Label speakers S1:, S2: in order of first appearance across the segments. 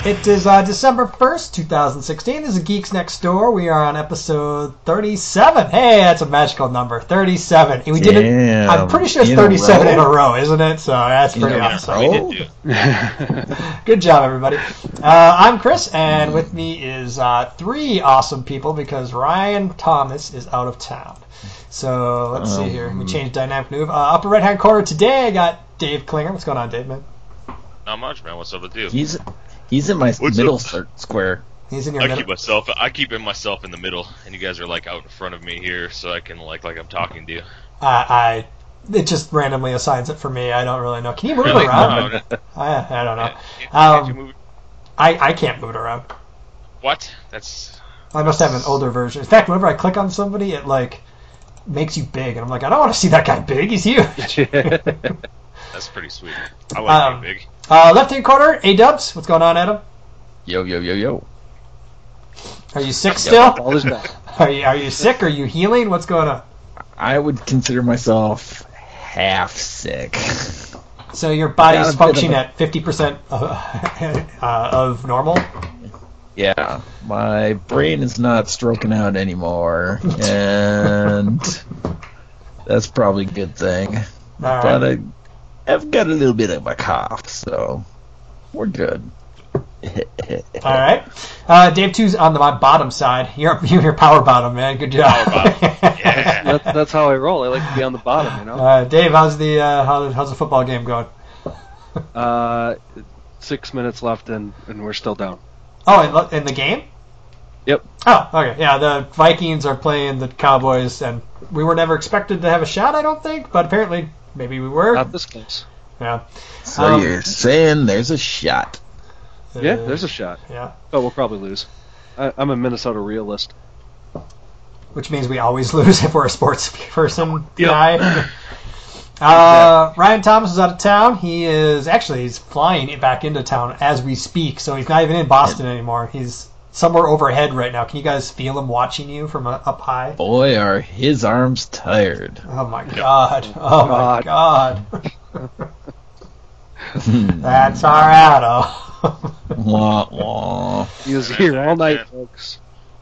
S1: It is December 1st, 2016. This is Geeks Next Door. We are on episode 37. Hey, that's a magical number. 37. And we did it. I'm pretty sure it's 37 in a row, isn't it? So that's pretty awesome. Good job, everybody. I'm Chris, and with me is three awesome people because Ryan Thomas is out of town. So let's see here. We changed dynamic move. Upper right-hand corner today, I got Dave Klinger. What's going on, Dave, man?
S2: Not much, man. What's up with you?
S3: He's in my middle square.
S1: He's in your middle.
S2: I keep myself in the middle, and you guys are like out in front of me here, so I can like I'm talking to you.
S1: It just randomly assigns it for me. I don't really know. Can you move it around?
S2: No.
S1: I don't know.
S2: Can't you move it?
S1: I can't move it around.
S2: What?
S1: I must have an older version. In fact, whenever I click on somebody, it like makes you big, and I'm like, I don't want to see that guy big. He's huge.
S2: That's pretty sweet. I like being big.
S1: Left-hand corner, A-Dubs. What's going on, Adam?
S3: Yo.
S1: Are you sick still?
S3: All is back.
S1: Are you sick? Are you healing? What's going on?
S3: I would consider myself half sick.
S1: So your body's functioning at 50% of normal?
S3: Yeah, my brain is not stroking out anymore, and that's probably a good thing. But I've got a little bit of a cough, so we're good.
S1: All right. Dave 2's on my bottom side. You're your power bottom, man. Good job.
S2: Power bottom. Yeah.
S4: That's how I roll. I like to be on the bottom, you know.
S1: Dave, how's the football game going?
S4: 6 minutes left, and we're still down.
S1: Oh, in the game?
S4: Yep.
S1: Oh, okay. Yeah, the Vikings are playing the Cowboys, and we were never expected to have a shot, I don't think, but apparently maybe we were.
S4: Not this close.
S1: Yeah.
S3: So you're saying there's a shot?
S4: Yeah, there's a shot.
S1: Yeah.
S4: But we'll probably lose. I'm a Minnesota realist.
S1: Which means we always lose if we're a sports person guy.
S4: Yep.
S1: Ryan Thomas is out of town. He's flying back into town as we speak, so he's not even in Boston anymore. He's somewhere overhead right now. Can you guys feel him watching you from up high?
S3: Boy, are his arms tired.
S1: Oh my god. Oh my god. That's our Adam.
S3: Wah, wah.
S4: He was here all night, folks.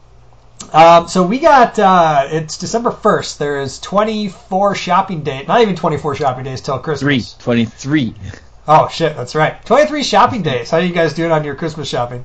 S1: So we got, it's December 1st. There is 24 shopping days. Not even 24 shopping days till Christmas.
S3: 23.
S1: Oh, shit, that's right. 23 shopping days. How are you guys doing on your Christmas shopping?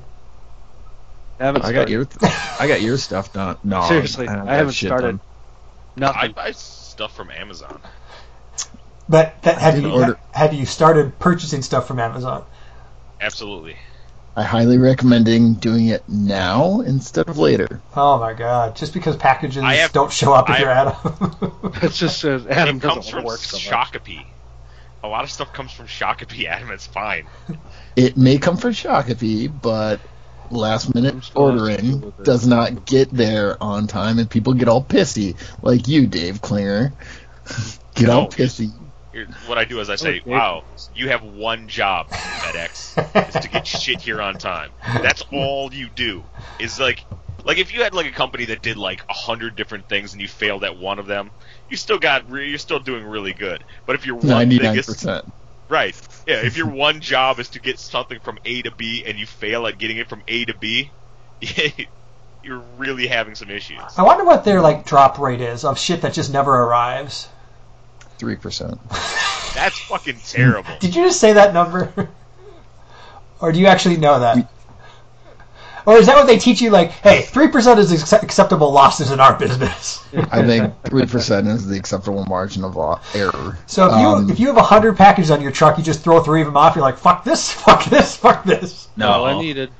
S3: I got your stuff done. No,
S4: seriously, I haven't started. Nothing.
S2: I buy stuff from Amazon.
S1: But have you started purchasing stuff from Amazon?
S2: Absolutely.
S3: I highly recommend doing it now instead of later.
S1: Oh my god! Just because packages don't show up if you're Adam.
S4: It's just Adam
S2: it comes
S4: doesn't
S2: from
S4: work so much.
S2: Shakopee. A lot of stuff comes from Shakopee, Adam. It's fine.
S3: It may come from Shakopee, but last minute ordering does not get there on time, and people get all pissy, like you, Dave Klinger. Get all pissy.
S2: What I do is I say, wow, you have one job, FedEx, is to get shit here on time. That's all you do. Is like if you had like a company that did like 100 different things and you failed at one of them, you're still doing really good. But if your one
S3: 99%.
S2: Right, yeah, if your one job is to get something from A to B and you fail at getting it from A to B, you're really having some issues.
S1: I wonder what their like drop rate is of shit that just never arrives.
S3: 3%.
S2: That's fucking terrible.
S1: Did you just say that number? Or do you actually know that? Or is that what they teach you, like, hey, 3% is acceptable losses in our business?
S3: I think 3% is the acceptable margin of error.
S1: So if you have 100 packages on your truck, you just throw 3 of them off, you're like, fuck this, fuck this, fuck this.
S3: No.
S4: All I needed.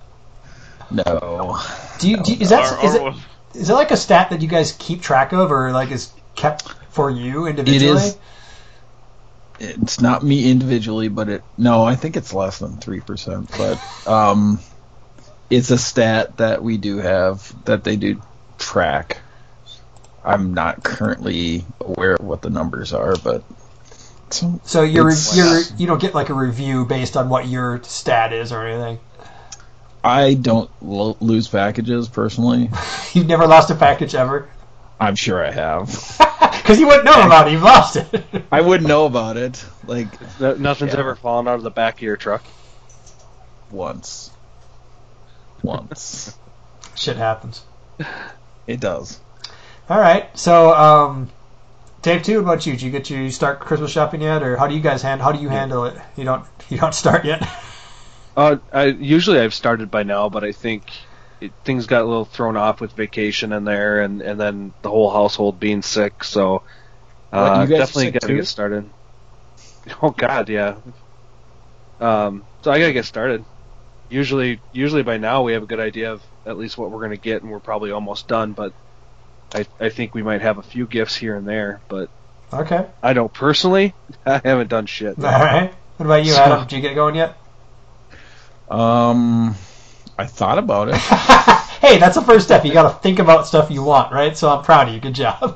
S3: No.
S1: Is it like a stat that you guys keep track of, or like is kept for you individually?
S3: It's not me individually, but I think it's less than 3%, but it's a stat that we do have that they do track. I'm not currently aware of what the numbers are, but
S1: so you don't get like a review based on what your stat is or anything.
S3: I don't lose packages personally.
S1: You've never lost a package ever?
S3: I'm sure I have.
S1: Because you wouldn't know about it. You've lost it.
S3: I wouldn't know about it.
S4: Nothing's ever fallen out of the back of your truck?
S3: Once. once.
S1: Shit happens.
S3: It does.
S1: All right. So, Dave, too, what about you? Did you start Christmas shopping yet, or how do you handle it? You don't start yet.
S4: Usually I've started by now, but I think things got a little thrown off with vacation in there, and then the whole household being sick. So definitely got to get started. Oh God, yeah. So I gotta get started. Usually by now we have a good idea of at least what we're gonna get, and we're probably almost done. But I think we might have a few gifts here and there. But
S1: okay.
S4: I don't personally. I haven't done shit.
S1: All right. What about you, Adam? Did you get going yet?
S3: I thought about it.
S1: Hey, that's the first step. You got to think about stuff you want, right? So I'm proud of you. Good job.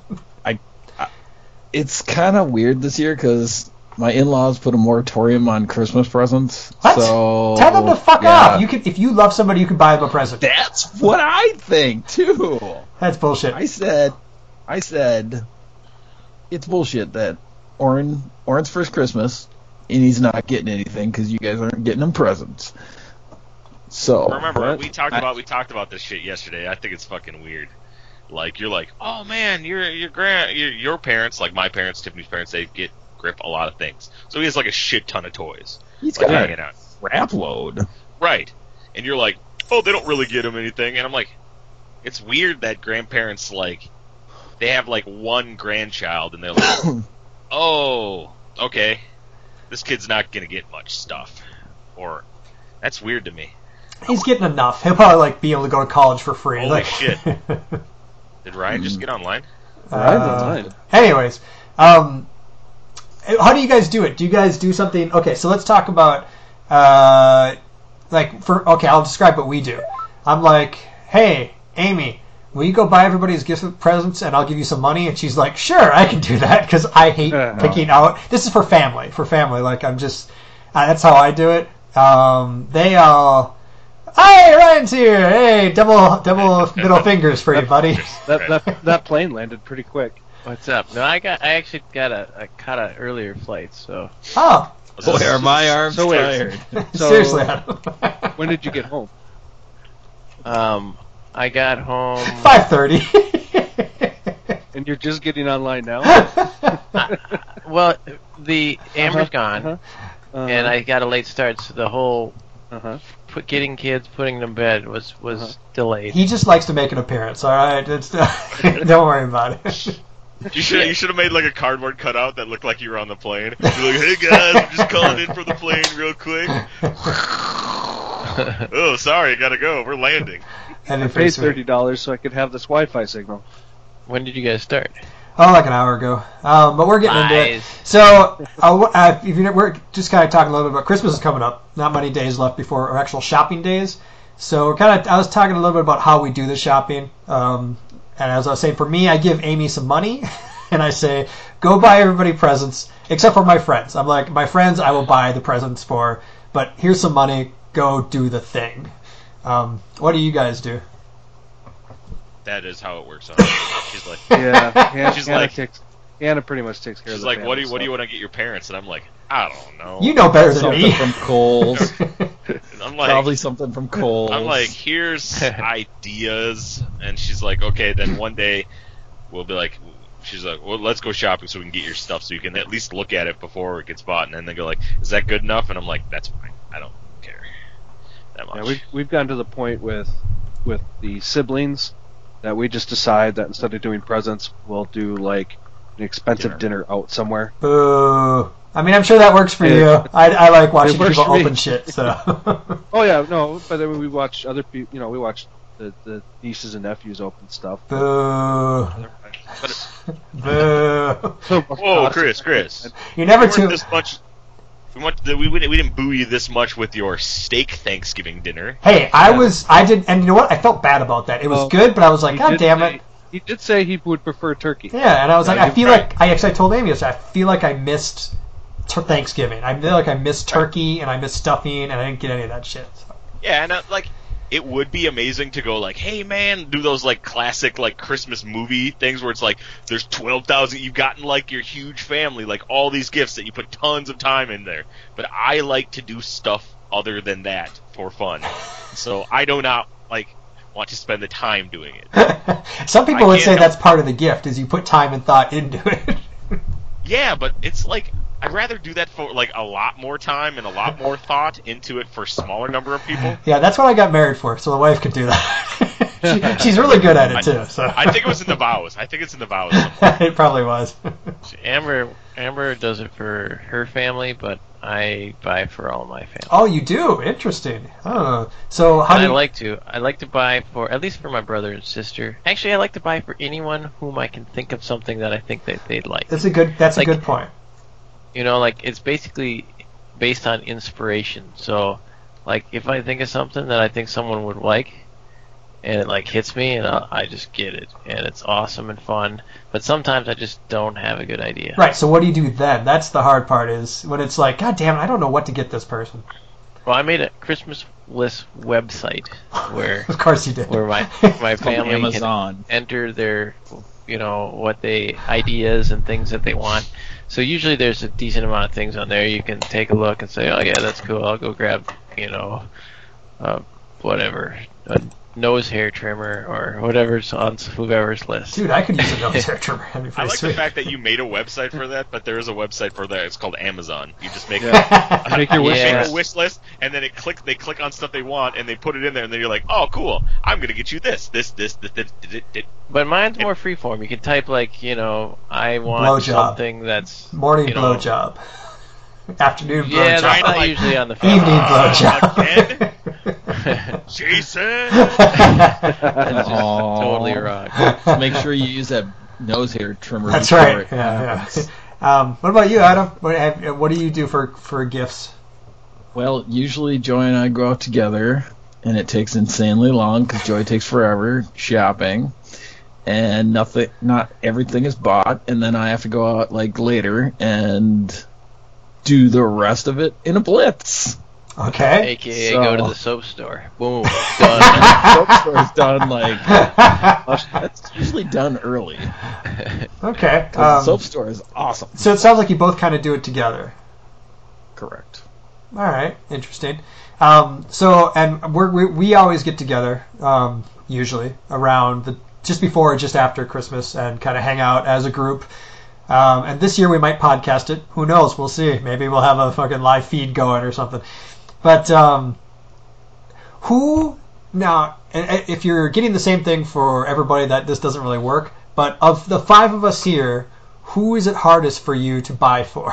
S3: It's kind of weird this year because my in-laws put a moratorium on Christmas presents.
S1: What?
S3: So,
S1: tell them to fuck off. You if you love somebody, you can buy them a present.
S3: That's what I think too.
S1: That's bullshit.
S3: I said, it's bullshit that Oren's first Christmas, and he's not getting anything because you guys aren't getting him presents. So
S2: remember, we talked about this shit yesterday. I think it's fucking weird. Like, you're like, oh man, your parents, like my parents, Tiffany's parents, they get Grip a lot of things. So he has like a shit ton of toys.
S3: He's
S2: like,
S3: got
S2: hanging out.
S3: Crap load.
S2: Right. And you're like, oh, they don't really get him anything. And I'm like, it's weird that grandparents, like, they have like one grandchild and they're like, oh, okay, this kid's not gonna get much stuff. Or, that's weird to me.
S1: He's getting enough. He'll probably like be able to go to college for free.
S2: Holy
S1: like,
S2: shit. Did Ryan just get online?
S1: Anyways, how do you guys do it? Do you guys do something? Okay, so let's talk about I'll describe what we do. I'm like, hey, Amy, will you go buy everybody's gifts with presents and I'll give you some money? And she's like, sure, I can do that because I hate picking out. This is for family. Like, I'm just, that's how I do it. They all, hey, Ryan's here. Hey, double middle fingers for you, buddy.
S4: That plane landed pretty quick.
S5: What's up? No, I actually caught a earlier flight, so.
S1: Oh.
S3: Boy, are my arms tired.
S4: So,
S1: seriously, Adam.
S4: When did you get home?
S5: I got home
S1: 5:30.
S4: And you're just getting online now?
S5: Well, the Amber's gone, and I got a late start, so the whole getting kids, putting them to bed was delayed.
S1: He just likes to make an appearance. All right, don't worry about it.
S2: You should have made like a cardboard cutout that looked like you were on the plane. You're like, hey guys, I'm just calling in for the plane real quick. Oh, sorry, gotta go. We're landing.
S4: And I paid $30 so I could have this Wi-Fi signal.
S5: When did you guys start?
S1: Oh, like an hour ago. But we're getting into it. So, we're just kind of talking a little bit about Christmas is coming up. Not many days left before our actual shopping days. So, I was talking a little bit about how we do the shopping. And as I was saying, for me, I give Amy some money, and I say, go buy everybody presents, except for my friends. I'm like, my friends I will buy the presents for, but here's some money, go do the thing. What do you guys do?
S2: That is how it works. She's like,
S4: she's like, Anna pretty much takes care of the
S2: family. She's like, what do you want to get your parents? And I'm like, I don't know.
S1: You know better than me.
S3: Something from Kohl's.
S2: I'm like,
S3: probably something from Kohl's.
S2: I'm like, here's ideas, and she's like, okay, then one day we'll be like, she's like, well, let's go shopping so we can get your stuff so you can at least look at it before it gets bought, and then they go like, is that good enough? And I'm like, that's fine. I don't care that much.
S4: Yeah, we've gotten to the point with the siblings that we just decide that instead of doing presents, we'll do like an expensive dinner out somewhere.
S1: Boo. I mean, I'm sure that works for you. I like watching people open shit. So.
S4: Oh yeah, no, but then we watch other people. We watch the nieces and nephews open stuff.
S1: Boo. Boo.
S2: Whoa, Chris.
S1: You never too
S2: this much. We didn't boo you this much with your steak Thanksgiving dinner.
S1: Hey, I did, and you know what? I felt bad about that. It was good, but I was like, God damn it.
S4: He did say he would prefer turkey.
S1: Yeah, and I was like, I feel like I told Amy this. I feel like I missed Thanksgiving. I feel like I missed turkey and I missed stuffing, and I didn't get any of that shit. So.
S2: Yeah, and it would be amazing to go like, hey man, do those like classic like Christmas movie things where it's like there's 12,000, you've gotten like your huge family, like all these gifts that you put tons of time in there. But I like to do stuff other than that for fun. So I do not want to spend the time doing it.
S1: Some people would say that's part of the gift, is you put time and thought into it.
S2: Yeah, but it's I'd rather do that for a lot more time and a lot more thought into it for a smaller number of people.
S1: Yeah, that's what I got married for, so the wife could do that. She's really good at it too. So
S2: I think it was in the vows.
S1: It probably was.
S5: Amber does it for her family, but I buy for all my family.
S1: Oh, you do? Interesting. Oh, so how do you...
S5: I like to buy for, at least for my brother and sister. Actually, I like to buy for anyone whom I can think of something that I think that they'd like.
S1: That's a good point.
S5: It's basically based on inspiration. So, if I think of something that I think someone would like, and it hits me, and I just get it, and it's awesome and fun. But sometimes I just don't have a good idea.
S1: Right. So what do you do then? That's the hard part. Is when it's God damn it, I don't know what to get this person.
S5: Well, I made a Christmas list website where,
S1: of course you did,
S5: where my family can enter their, what they ideas and things that they want. So usually there's a decent amount of things on there. You can take a look and say, oh yeah, that's cool. I'll go grab, whatever. Nose hair trimmer or whatever's on whoever's list.
S1: Dude, I could use a nose hair trimmer.
S2: I like the fact that you made a website for that, but there is a website for that. It's called Amazon. You just make
S4: make your wish
S2: list. Wish list, and then they click on stuff they want, and they put it in there, and then you're like, oh, cool, I'm gonna get you this.
S5: But mine's more freeform. You can type I want
S1: blowjob.
S5: Something that's
S1: morning blowjob, afternoon blowjob.
S5: Yeah, that's not usually on the phone.
S1: Evening blowjob.
S2: Jason!
S5: Totally wrong.
S3: So make sure you use that nose hair trimmer.
S1: That's right. Yeah. What about you, Adam? What do you do for gifts?
S3: Well, usually Joy and I go out together, and it takes insanely long because Joy takes forever shopping, and not everything is bought, and then I have to go out later and do the rest of it in a blitz.
S1: Okay.
S5: AKA go to the soap store. Boom. Done.
S3: Soap store's done that's usually done early.
S1: Okay.
S3: The soap store is awesome.
S1: So it sounds like you both kind of do it together.
S3: Correct.
S1: All right. Interesting. And we always get together usually around just before or just after Christmas and kind of hang out as a group. And this year we might podcast it. Who knows? We'll see. Maybe we'll have a fucking live feed going or something. But if you're getting the same thing for everybody, that this doesn't really work. But of the five of us here, who is it hardest for you to buy for?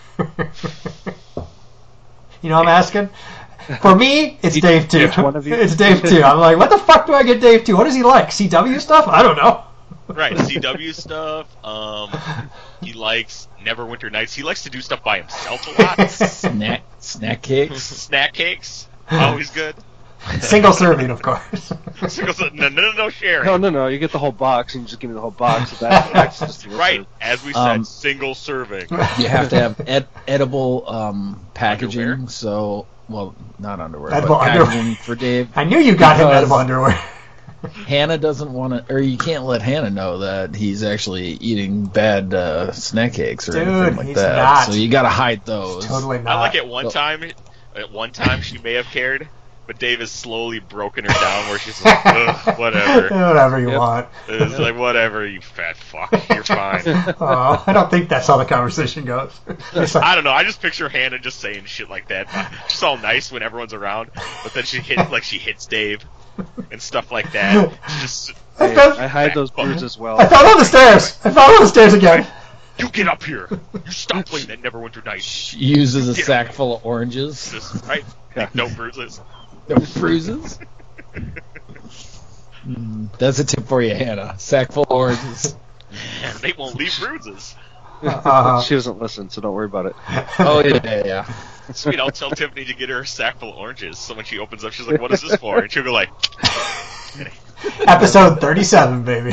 S1: You know what I'm asking? For me, it's Dave too.
S4: One of you?
S1: It's Dave too. I'm like, what the fuck do I get Dave to? What does he like? CW stuff? I don't know.
S2: Right, CW stuff. He likes Neverwinter Nights. He likes to do stuff by himself a lot.
S3: Snack cakes.
S2: Snack cakes. Always good.
S1: Single serving, of course.
S2: No sharing.
S4: No. You get the whole box, and you just give me the whole box. That's just
S2: right. As we said, single serving.
S3: You have to have edible packaging. Underwear? So, not underwear, edible but packaging underwear. For Dave.
S1: I knew you got him edible underwear.
S3: Hannah doesn't want to, or you can't let Hannah know that he's actually eating bad snack cakes or anything like that.
S1: Not.
S3: So you got to hide those.
S1: Totally not.
S2: I like at one time she may have cared, but Dave has slowly broken her down where she's like, ugh, whatever.
S1: Whatever you want.
S2: It's like, whatever, you fat fuck. You're fine.
S1: Oh, I don't think that's how the conversation goes.
S2: I don't know. I just picture Hannah just saying shit like that. She's all nice when everyone's around, but then she hits Dave. And stuff like that.
S4: I hide those bruises well.
S1: I fell down the stairs. Again.
S2: You get up here. You stop playing that Neverwinter Nights.
S3: She uses a sack full of oranges.
S2: Right? No bruises.
S3: No bruises? That's a tip for you, Hannah. Sack full of oranges.
S2: And they won't leave bruises.
S4: She doesn't listen, so don't worry about it.
S3: Oh, yeah.
S2: Sweet, I'll tell Tiffany to get her a sack full of oranges. So when she opens up, she's like, what is this for? And she'll go like...
S1: Episode 37, baby.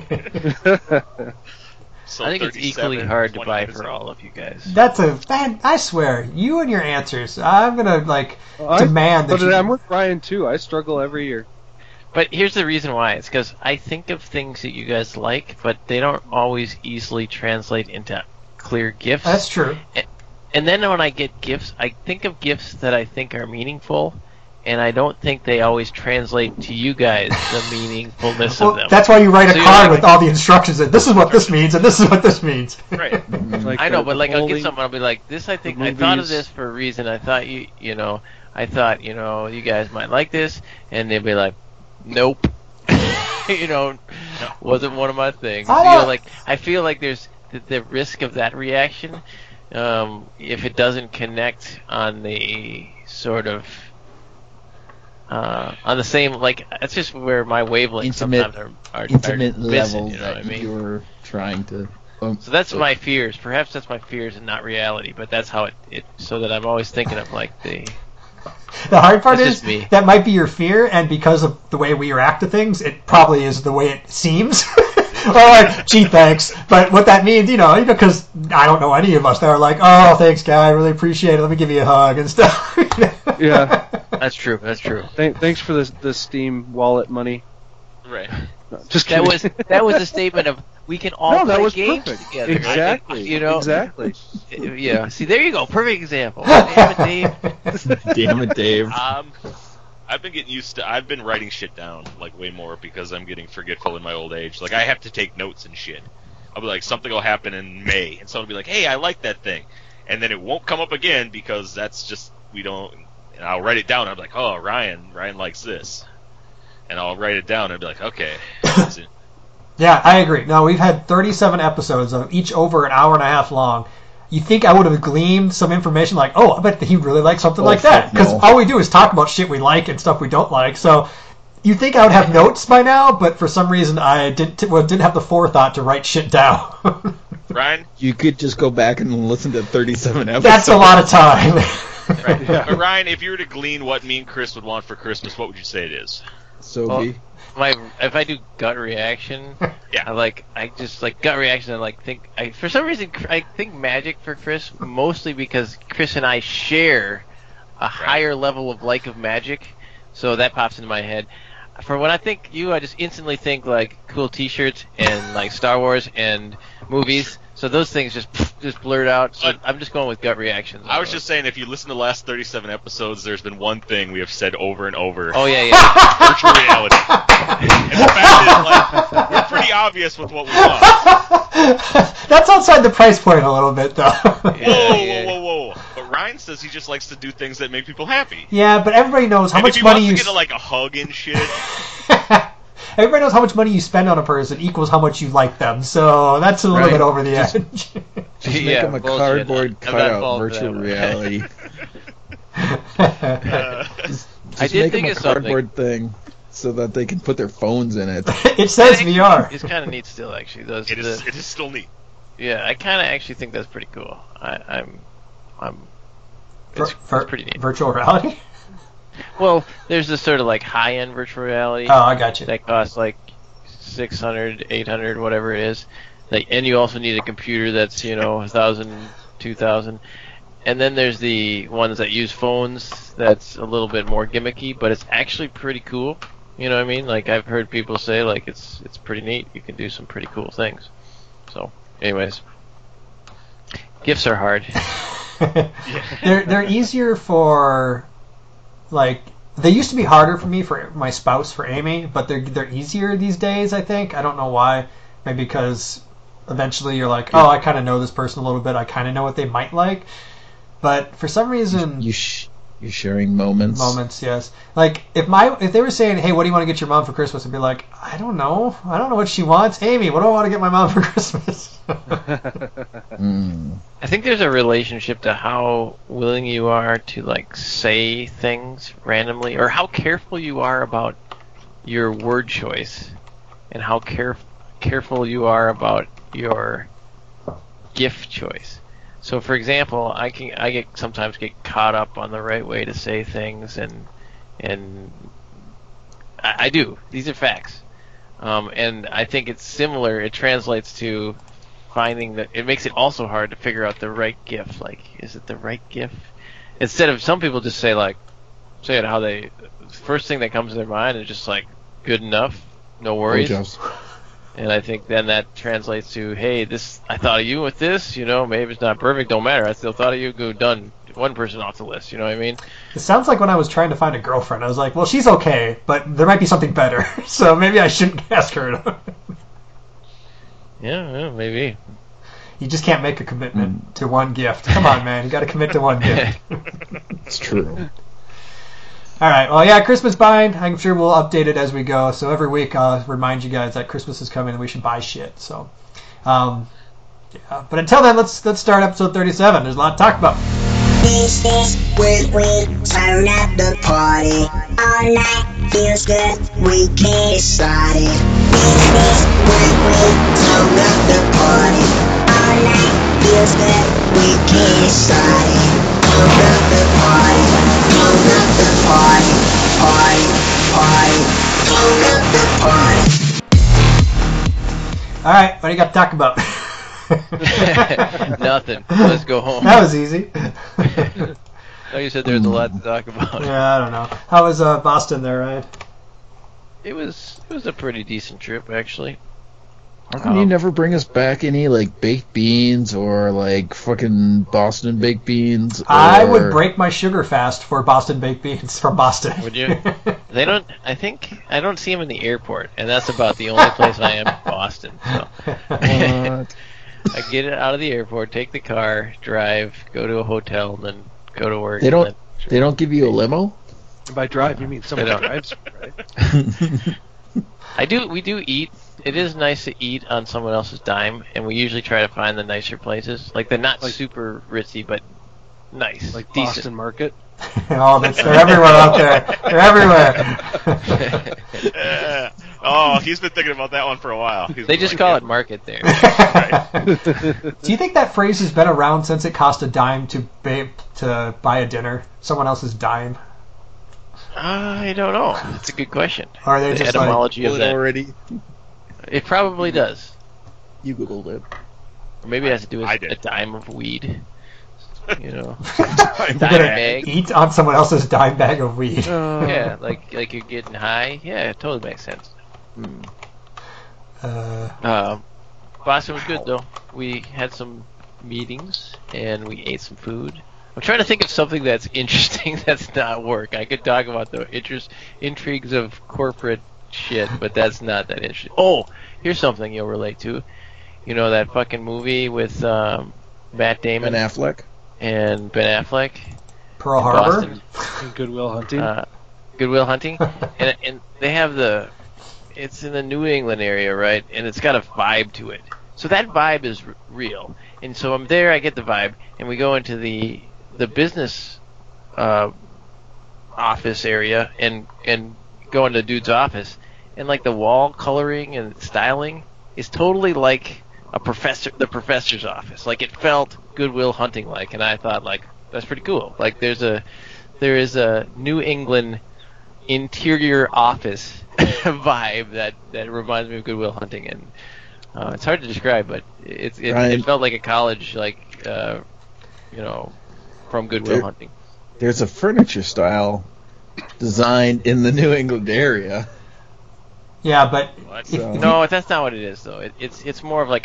S5: So I think it's equally hard to buy for all of you guys.
S1: I swear, you and your answers. I'm going to, demand that
S4: I'm with Brian, too. I struggle every year.
S5: But here's the reason why. It's because I think of things that you guys like, but they don't always easily translate into clear gifts.
S1: That's true.
S5: And then when I get gifts, I think of gifts that I think are meaningful, and I don't think they always translate to you guys the meaningfulness of them.
S1: That's why you write a card with all the instructions that this is what this means and this is what this means.
S2: Right.
S5: I know, but like I'll get something, I'll be like, this I think I thought of this for a reason. I thought you guys might like this, and they'd be like, nope. Wasn't one of my things. I feel like there's the risk of that reaction if it doesn't connect on the sort of on the same, like, that's just where my wavelengths sometimes are
S3: intimate
S5: missing,
S3: levels that you're trying to.
S5: So that's my fears. Perhaps that's my fears and not reality, but that's how it so that I'm always thinking of like the.
S1: The hard part is that might be your fear, and because of the way we react to things, it probably is the way it seems. Or like, gee, thanks. But what that means, because I don't know any of us that are like, oh, thanks, guy, I really appreciate it. Let me give you a hug and stuff.
S4: Yeah,
S5: that's true.
S4: Thanks for the Steam wallet money.
S2: Right.
S4: No, just kidding.
S5: That was a statement of we can all play games together.
S4: Exactly. Exactly.
S5: Yeah. See, there you go. Perfect example. Damn
S3: it, Dave.
S2: I've been getting used to. I've been writing shit down like way more because I'm getting forgetful in my old age. Like I have to take notes and shit. I'll be like, something will happen in May, and someone will be like, "Hey, I like that thing," and then it won't come up again because that's just we don't. And I'll write it down. And I'm like, "Oh, Ryan likes this," and I'll write it down and be like, "Okay." That's it.
S1: Yeah, I agree. No, we've had 37 episodes of each over an hour and a half long. You think I would have gleaned some information like, oh, I bet he really likes something like that. Because all we do is talk about shit we like and stuff we don't like. So you think I would have notes by now, but for some reason I didn't have the forethought to write shit down.
S2: Ryan?
S3: You could just go back and listen to 37 episodes.
S1: That's a lot of time.
S2: Right. Yeah. But Ryan, if you were to glean what me and Chris would want for Christmas, what would you say it is?
S3: Sophie?
S5: If I do gut reaction,
S2: yeah,
S5: I just gut reaction and for some reason I think magic for Chris, mostly because Chris and I share a higher level of magic, so that pops into my head. For when I think you, I just instantly think like cool T-shirts and like Star Wars and movies. So those things just blurred out. So I'm just going with gut reactions.
S2: I was just saying, if you listen to the last 37 episodes, there's been one thing we have said over and over.
S5: Oh, yeah.
S2: Virtual reality. And the fact is, we're pretty obvious with what we want.
S1: That's outside the price point a little bit, though.
S2: Whoa. But Ryan says he just likes to do things that make people happy.
S1: Yeah, but everybody knows how much
S2: money
S1: you...
S2: If he wants to get a hug and shit...
S1: Everybody knows how much money you spend on a person equals how much you like them, so that's a little bit over the edge.
S3: Just make them a cardboard cutout virtual reality. Just
S5: I did
S3: make them
S5: think
S3: a
S5: of
S3: cardboard thing so that they can put their phones in it.
S1: It says VR.
S5: It's kind of neat still, actually.
S2: It is still neat.
S5: Yeah, I kind of actually think that's pretty cool. It's pretty neat.
S1: Virtual reality?
S5: Well, there's this sort of high-end virtual reality.
S1: Oh, I got you.
S5: That costs $600, $800, whatever it is. And you also need a computer that's $1,000, $2,000. And then there's the ones that use phones. That's a little bit more gimmicky, but it's actually pretty cool. You know what I mean? I've heard people say it's pretty neat. You can do some pretty cool things. So, anyways, gifts are hard.
S1: They're easier for. They used to be harder for me, for my spouse, for Amy, but they're easier these days, I think. I don't know why. Maybe because eventually you're like, oh, I kind of know this person a little bit. I kind of know what they might like. But for some reason...
S3: You're sharing moments.
S1: Moments, yes. If they were saying, hey, what do you want to get your mom for Christmas? I'd be like, I don't know. I don't know what she wants. Amy, what do I want to get my mom for Christmas?
S5: I think there's a relationship to how willing you are to say things randomly, or how careful you are about your word choice, and how careful you are about your gift choice. So, for example, I sometimes get caught up on the right way to say things, and I do. These are facts, and I think it's similar. It translates to finding that it makes it also hard to figure out the right gift. Is it the right gift? Instead of, some people just say it how they, first thing that comes to their mind is just good enough, no worries. And I think then that translates to, hey, this I thought of you with this, maybe it's not perfect, don't matter. I still thought of you, go done. One person off the list, you know what I mean?
S1: It sounds like when I was trying to find a girlfriend, I was like, well, she's okay, but there might be something better, so maybe I shouldn't ask her.
S5: Yeah, maybe.
S1: You just can't make a commitment to one gift. Come on, man, you got to commit to one gift.
S3: It's true.
S1: All right, well, yeah, Christmas buying, I'm sure we'll update it as we go, so every week I'll remind you guys that Christmas is coming and we should buy shit, so... yeah. But until then, let's start episode 37. There's a lot to talk about.
S6: This is when we turn up the party. All night feels good, we can't decide it. This is when we turn up the party. All night feels good, we can't decide it. Turn up the party, turn up the party, party, party, turn up the party.
S1: All right, what do you got to talk about?
S5: Nothing. Let's go home.
S1: That was easy.
S5: Oh, you said there was a lot to talk about.
S1: Yeah, I don't know. How was Boston there, Ryan?
S5: It was a pretty decent trip, actually.
S3: How come you never bring us back any baked beans or fucking Boston baked beans?
S1: I would break my sugar fast for Boston baked beans from Boston.
S5: Would you? They don't. I don't see them in the airport, and that's about the only place I am in Boston. So. I get it out of the airport, take the car, drive, go to a hotel, and then go to work.
S3: They don't give you a limo?
S4: By drive, you mean somebody drives, right?
S5: We do eat. It is nice to eat on someone else's dime, and we usually try to find the nicer places. They're not super ritzy, but nice.
S4: Like
S5: decent.
S4: Boston Market?
S1: Oh, they're everywhere out there. They're everywhere.
S2: He's been thinking about that one for a while.
S5: They just call it market there.
S1: Do you think that phrase has been around since it cost a dime to buy a dinner? Someone else's dime?
S5: I don't know. That's a good question.
S1: Or are they
S5: the
S1: just
S5: etymology of that
S3: already?
S5: It probably does.
S3: You Googled it.
S5: Or maybe it has to do with a dime of weed. Dime bag.
S1: Eat on someone else's dime bag of weed.
S5: Yeah, like you're getting high. Yeah, it totally makes sense. Boston was good though. We had some meetings and we ate some food. I'm trying to think of something that's interesting that's not work. I could talk about the intrigues of corporate shit, but that's not that interesting. Oh, here's something you'll relate to. You know that fucking movie with Matt Damon,
S3: Ben Affleck,
S5: and Ben Affleck,
S1: Pearl Harbor,
S4: and Good Will Hunting.
S5: Good Will Hunting, and they have it's in the New England area, right? And it's got a vibe to it. So that vibe is real. And so I'm there, I get the vibe, and we go into the business office area and go into the dude's office, and the wall coloring and styling is totally like the professor's office. It felt Good Will Hunting like, and I thought that's pretty cool. There is a New England interior office vibe that reminds me of Good Will Hunting, and it's hard to describe, but it felt like a college, from Good Will Hunting.
S3: There's a furniture style designed in the New England area.
S1: Yeah, but
S5: no, that's not what it is though. It's more of I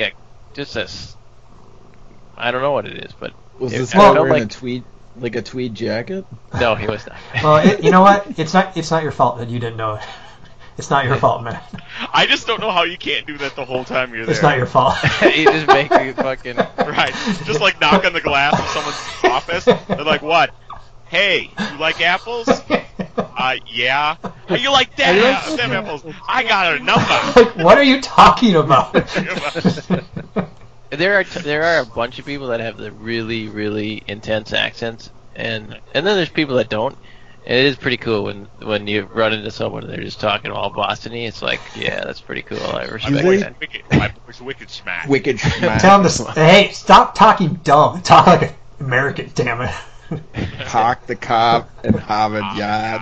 S5: don't know what it is, but
S3: was this guy wearing a tweed jacket?
S5: No, he was not.
S1: Well, you know what? It's not your fault that you didn't know it. It's not your fault, man.
S2: I just don't know how you can't do that the whole time you're there.
S1: It's not your fault.
S5: You just make me fucking
S2: right. Just knock on the glass of someone's office. They're like, "What? Hey, you like apples? Yeah. Hey, you like them apples? I got a number."
S1: What are you talking about?
S5: There are a bunch of people that have the really, really intense accents, and then there's people that don't. And it is pretty cool when you run into someone and they're just talking all Boston-y. It's yeah, that's pretty cool. I respect that.
S2: My voice wicked smack.
S3: Wicked smack.
S1: Tell them hey, stop talking dumb. Talk like an American, damn it.
S3: Park the car in Harvard Yard.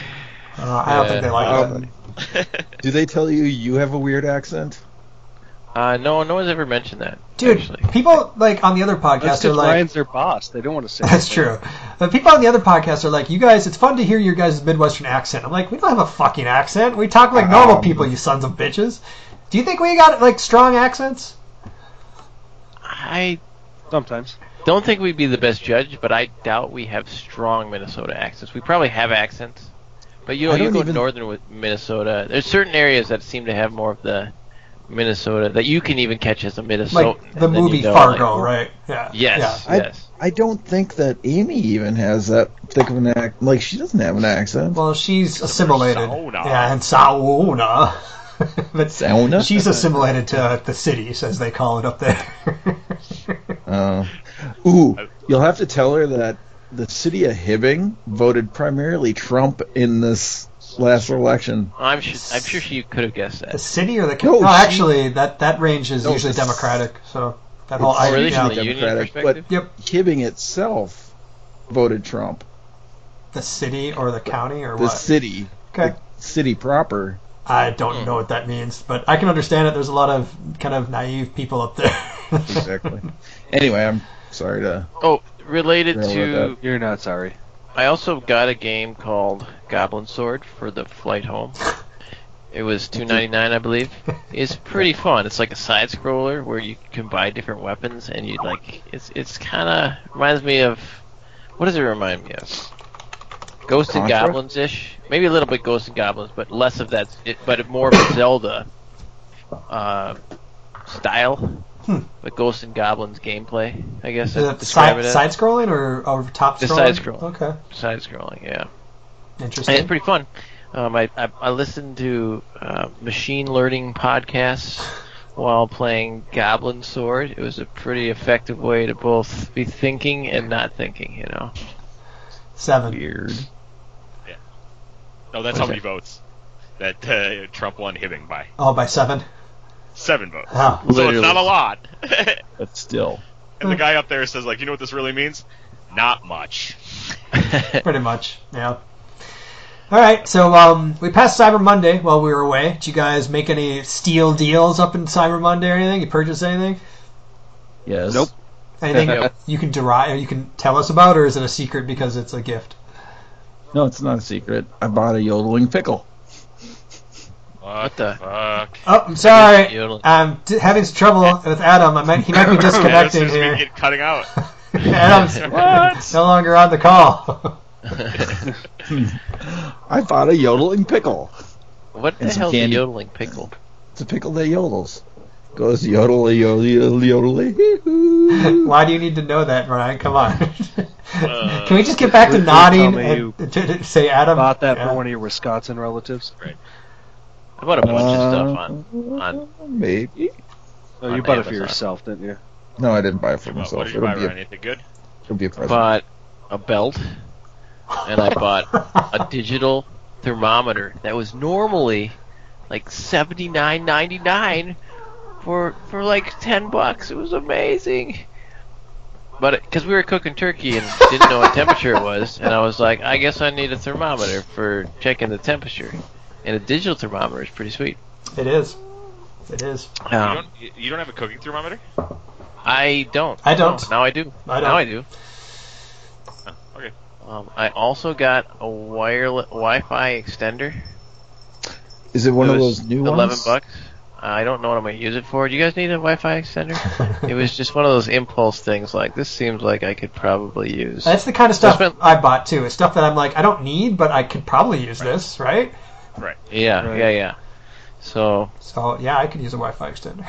S1: I don't think they like that.
S3: Do they tell you have a weird accent?
S5: No one's ever mentioned that.
S1: Dude,
S5: actually.
S1: People like on the other podcast are like,
S4: Ryan's their boss. They don't want to say
S1: that's
S4: anything.
S1: true. But people on the other podcast are like, you guys, it's fun to hear your guys' Midwestern accent. I'm like, we don't have a fucking accent. We talk like normal people, you sons of bitches. Do you think we got like strong accents?
S5: I
S4: Sometimes.
S5: don't think we'd be the best judge, but I doubt we have strong Minnesota accents. We probably have accents, but you go northern with Minnesota. There's certain areas that seem to have more of the Minnesota that you can even catch as a Minnesotan.
S1: Like the movie Fargo, right? Yeah.
S5: Yes.
S1: Yeah.
S5: Yes.
S3: I don't think that Amy even has that thick of an accent. Like, she doesn't have an accent.
S1: Well, she's assimilated.
S2: Sauna.
S1: Yeah, and Sauna. But
S3: Sauna?
S1: she's assimilated to the cities, as they call it up there.
S3: You'll have to tell her that the city of Hibbing voted primarily Trump in this last election.
S5: I'm sure she could have guessed
S1: The
S5: that.
S1: city or the
S3: No,
S1: actually, that range is usually
S3: it's-
S1: Democratic. So that whole
S3: It's
S5: really?
S1: yeah.
S5: From the union
S3: Democratic,
S5: perspective?
S3: but
S1: Yep.
S3: Hibbing itself voted Trump.
S1: The city or the county or
S3: The
S1: what?
S3: city,
S1: Okay.
S3: the city proper.
S1: I don't know what that means, but I can understand it. There's a lot of kind of naive people up there.
S3: Exactly. Anyway, I'm sorry to.
S5: Oh, related
S3: Railroad
S5: to,
S4: You're not sorry.
S5: I also got a game called Goblin Sword for the flight home. It was $2.99, I believe. It's pretty fun. It's like a side scroller where you can buy different weapons, and you like it's kind of reminds me of, what does it remind me of? Ghosts and
S3: Contra?
S5: Goblins ish, maybe a little bit Ghosts and Goblins, but less of that. But more of a Zelda style. But Ghosts and Goblins gameplay, I guess.
S1: Is
S5: I'd
S1: it
S5: describe it as.
S1: side scrolling or top
S5: It's
S1: scrolling?
S5: side-scrolling.
S1: Okay,
S5: Side scrolling, yeah.
S1: interesting.
S5: And it's pretty fun. I listened to machine learning podcasts while playing Goblin Sword. It was a pretty effective way to both be thinking and not thinking, you know.
S1: 7.
S3: Weird.
S2: No, that's how many votes that Trump won Hibbing by.
S1: Oh, by 7.
S2: 7 votes.
S1: Oh.
S2: So
S5: Literally.
S2: it's not a lot.
S3: But still.
S2: And the guy up there says, like, you know what this really means? Not much.
S1: Pretty much, yeah. All right, so we passed Cyber Monday while we were away. Did you guys make any steal deals up in Cyber Monday or anything? You purchase anything?
S3: Yes.
S4: Nope.
S1: Anything you can derive, you can tell us about, or is it a secret because it's a gift?
S3: No, it's not a secret. I bought a yodeling pickle.
S2: What
S5: the-
S2: fuck?
S1: Oh, I'm sorry.
S5: Yodeling.
S1: I'm having some trouble with Adam. He might be disconnecting
S2: This is me
S1: here.
S2: get cutting out.
S1: Adam's no longer on the call.
S3: I bought a yodeling pickle.
S5: What the
S3: And some
S5: hell's a
S3: candy.
S5: yodeling pickle?
S3: It's a pickle that yodels. Goes yodel yodel yodel.
S1: Why do you need to know that, Ryan? Come on. Can we just get
S4: Please
S1: back to
S4: tell
S1: nodding
S4: me
S1: and
S4: you
S1: to say Adam?
S4: Bought that
S1: Yeah.
S4: for one of your Wisconsin relatives?
S5: I bought a bunch of stuff on
S3: Maybe.
S4: Oh,
S5: On
S4: you bought it for
S5: Amazon.
S4: yourself, didn't you?
S3: No, I didn't buy it for
S2: What
S3: myself.
S2: did you buy, Ryan? Anything good?
S3: It'll be a present.
S5: bought a belt, and I bought a digital thermometer that was normally like $79.99 for like $10. It was amazing. But because we were cooking turkey and didn't know what temperature it was, and I was like, I guess I need a thermometer for checking the temperature. And a digital thermometer is pretty sweet.
S1: It is. It is.
S2: You don't have a cooking thermometer?
S5: I don't.
S1: I don't.
S5: No, now I do.
S1: I don't.
S5: Now I do.
S2: Oh, okay.
S5: I also got a wireless Wi-Fi extender.
S3: Is it one
S5: It
S3: of
S5: was
S3: those new ones?
S5: $11. I don't know what I'm going to use it for. Do you guys need a Wi-Fi extender? It was just one of those impulse things. Like, this seems like I could probably use.
S1: That's the kind of stuff
S5: That's
S1: I bought too. It's stuff that I'm like, I don't need, but I could probably use this, right?
S2: Right.
S5: Yeah,
S4: Right.
S5: yeah. So
S1: So yeah, I could use a Wi-Fi extender.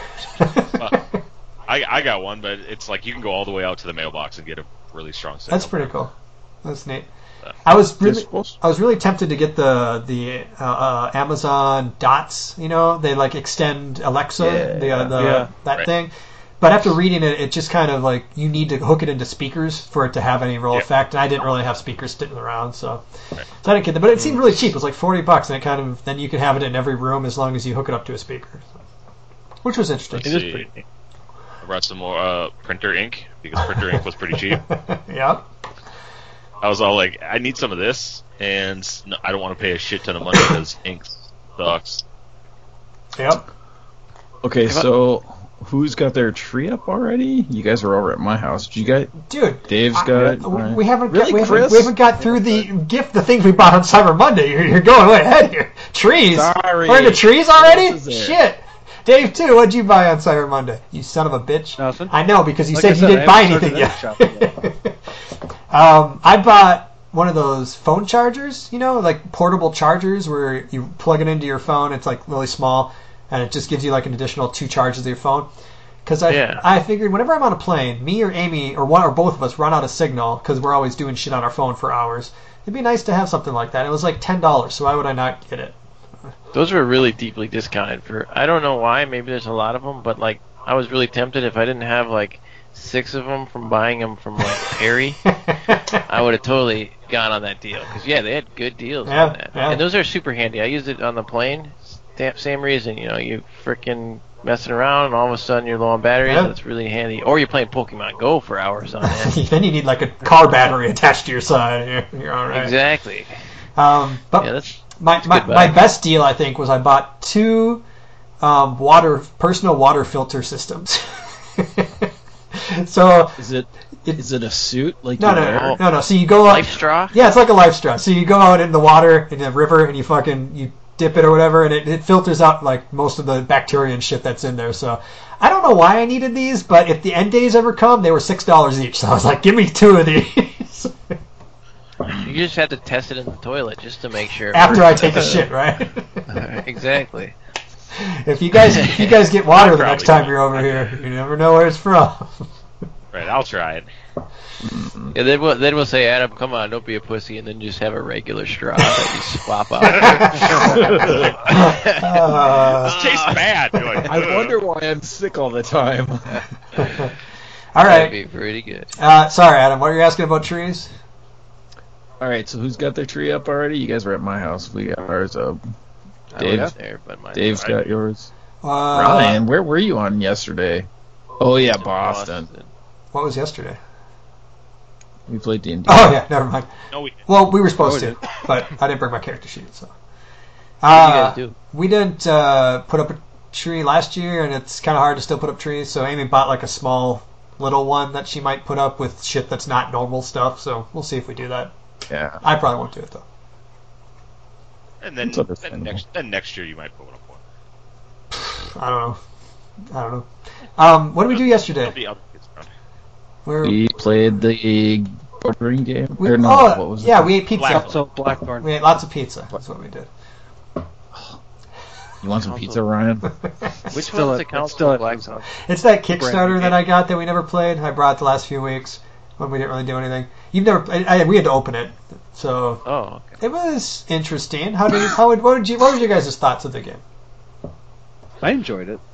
S2: I got one, but it's like you can go all the way out to the mailbox and get a really strong signal.
S1: That's pretty cool. That's neat. I was
S3: You're
S1: really,
S3: supposed-
S1: I was really tempted to get the Amazon Dots. You know, they like extend Alexa,
S3: Yeah.
S1: that
S2: Right.
S1: thing. But after reading it, it just kind of like you need to hook it into speakers for it to have any real
S2: Yeah.
S1: effect. And I didn't really have speakers sitting around, so I didn't get that. But it seemed really cheap. It was like $40, and it kind of then you can have it in every room as long as you hook it up to a speaker, which was interesting.
S2: Let's see. I brought some more printer ink because printer ink was pretty cheap.
S1: Yeah.
S2: I was all like, I need some of this, and no, I don't want to pay a shit ton of money because ink sucks.
S1: Yep.
S3: Okay, so who's got their tree up already? You guys were over at my house. Did you guys?
S1: Dude,
S3: Dave's got.
S1: We haven't
S3: really,
S1: we haven't got through the things we bought on Cyber Monday. You're going way ahead here. Trees.
S3: Sorry.
S1: We're into trees already? Shit. Dave too. What'd you buy on Cyber Monday? You son of a bitch.
S4: Nothing.
S1: I know because you
S4: Like
S1: said
S4: I
S1: you didn't buy
S4: I
S1: anything
S4: haven't
S1: yet. I bought one of those phone chargers, like portable chargers where you plug it into your phone. It's like really small, and it just gives you like an additional 2 charges of your phone. Because I figured whenever I'm on a plane, me or Amy or one or both of us run out of signal because we're always doing shit on our phone for hours. It'd be nice to have something like that. It was like $10, so why would I not get it?
S5: Those were really deeply discounted for. I don't know why. Maybe there's a lot of them, but like I was really tempted if I didn't have like 6 of them from buying them from like Perry. I would have totally gone on that deal because they had good deals on that, and those are super handy. I used it on the plane. Same reason, you frickin' messing around and all of a sudden you're low on batteries. Yeah. It's really handy. Or you're playing Pokemon Go for hours on end.
S1: Then you need like a car battery attached to your side. You're all right.
S5: Exactly.
S1: But
S5: that's
S1: my best deal, I think, was I bought 2 personal water filter systems. So
S3: is it a suit like
S1: no. So you go
S5: Life Straw.
S1: Yeah, it's like a Life Straw. So you go out in the water in the river and you dip it or whatever, and it filters out like most of the bacteria and shit that's in there. So I don't know why I needed these, but if the end days ever come, they were $6 each. So I was like, give me 2 of these.
S5: You just have to test it in the toilet just to make sure.
S1: After I take a shit, right?
S5: Exactly.
S1: If you guys get water the next time you're over here, you never know where it's from.
S2: Right, I'll try it.
S5: Yeah, then we'll say, Adam, come on, don't be a pussy, and then just have a regular straw that you swap out.
S2: This tastes bad. Like,
S3: I wonder why I'm sick all the time.
S1: All right.
S5: That'd be pretty good.
S1: Sorry, Adam, what are you asking about trees?
S3: All right, so who's got their tree up already? You guys were at my house. We got ours up. Dave's got yours. Ryan, where were you on yesterday? Oh, yeah, Boston.
S1: What was yesterday?
S3: We played D&D.
S1: Oh, yeah, never mind.
S2: No, we didn't.
S1: Well, we were supposed to, but I didn't bring my character sheet, so.
S5: What did you guys do?
S1: We didn't put up a tree last year, and it's kind of hard to still put up trees, so Amy bought like a small little one that she might put up with shit that's not normal stuff, so we'll see if we do that.
S3: Yeah.
S1: I probably won't do it, though.
S2: And then next year you might put up one.
S1: I don't know. What did we do yesterday?
S3: We played the bordering game.
S1: We ate pizza.
S4: Blackthorn.
S1: We ate lots of pizza. That's what we did.
S3: You want some pizza, Ryan?
S5: Which one's the Council of Blackthorn?
S1: It's that Kickstarter that I got that we never played. I brought it the last few weeks when we didn't really do anything. We had to open it, so
S5: okay.
S1: It was interesting. What were your guys' thoughts of the game?
S4: I enjoyed it.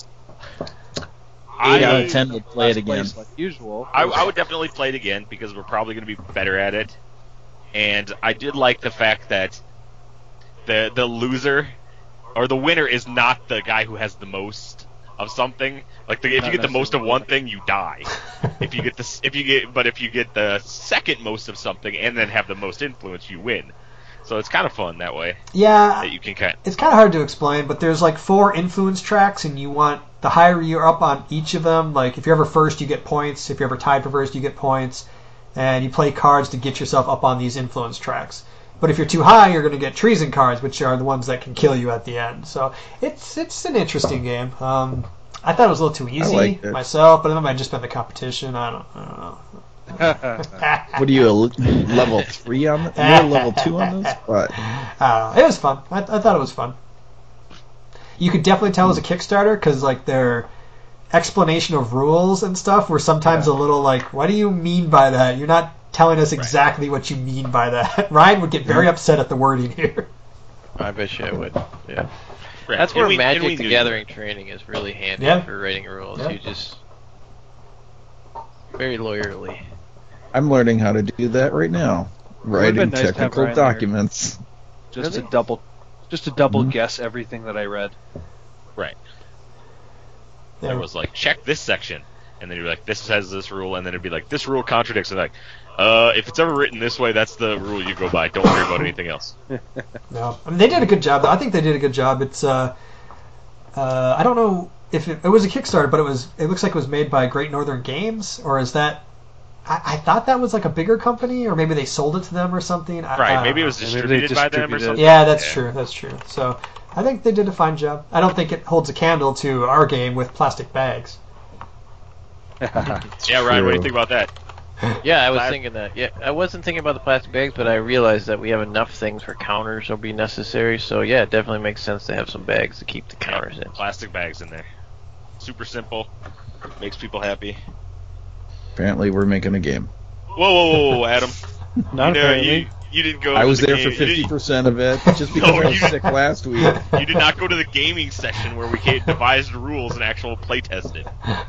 S3: 8 out of 10 would play it again.
S4: Like usual.
S2: I would definitely play it again because we're probably going to be better at it. And I did like the fact that the loser or the winner is not the guy who has the most of something. Like if you get the most of one thing, you die. If you get the second most of something and then have the most influence, you win. So it's kind of fun that way.
S1: Yeah,
S2: that you can
S1: it's kind of hard to explain, but there's like 4 influence tracks, and you want the higher you're up on each of them. Like if you're ever first, you get points. If you're ever tied for first, you get points, and you play cards to get yourself up on these influence tracks. But if you're too high, you're going to get treason cards, which are the ones that can kill you at the end. So it's an interesting game. I thought it was a little too easy myself, but it might have just been the competition. I don't know.
S3: What are you, level 3 on this? You're level 2 on this? What?
S1: It was fun. I thought it was fun. You could definitely tell it was a Kickstarter because like their explanation of rules and stuff were sometimes a little like, what do you mean by that? You're not telling us exactly what you mean by that. Ryan would get very upset at the wording here.
S5: I bet you I would. Yeah.
S2: Right.
S5: That's where Magic the Gathering training is really handy for writing rules. You just very lawyerly.
S3: I'm learning how to do that right now. Writing technical documents.
S4: Just to double guess everything that I read.
S2: Right. There was like, check this section, and then you're like, this has this rule, and then it'd be like, this rule contradicts, and like, if it's ever written this way, that's the rule you go by. Don't worry about anything else.
S1: No, I mean they did a good job. I think they did a good job. It's I don't know if it was a Kickstarter, but it looks like it was made by Great Northern Games, or is that? I thought that was like a bigger company, or maybe they sold it to them or something.
S2: Right, maybe it was distributed by them or something.
S1: Yeah, that's true. That's true. So I think they did a fine job. I don't think it holds a candle to our game with plastic bags.
S2: Yeah, Ryan, what do you think about that?
S5: Yeah, I was thinking that. Yeah, I wasn't thinking about the plastic bags, but I realized that we have enough things for counters will be necessary. So yeah, it definitely makes sense to have some bags to keep the counters in.
S2: Plastic bags in there. Super simple. Makes people happy.
S3: Apparently, we're making a game.
S2: Whoa, Adam. You didn't go.
S3: I was there for 50% of it, just because I was sick last week.
S2: You did not go to the gaming session where we devised rules and actual play tested.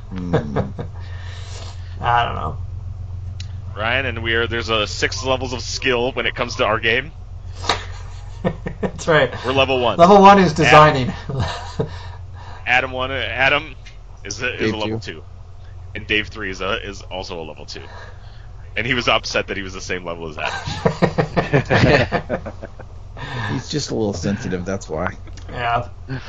S1: I don't know.
S2: Ryan, and there's 6 levels of skill when it comes to our game.
S1: That's right.
S2: We're level 1.
S1: Level 1 is designing.
S2: Adam is a level 2, and Dave 3 is also a level 2, and he was upset that he was the same level as Adam.
S3: He's just a little sensitive. That's why.
S1: Yeah.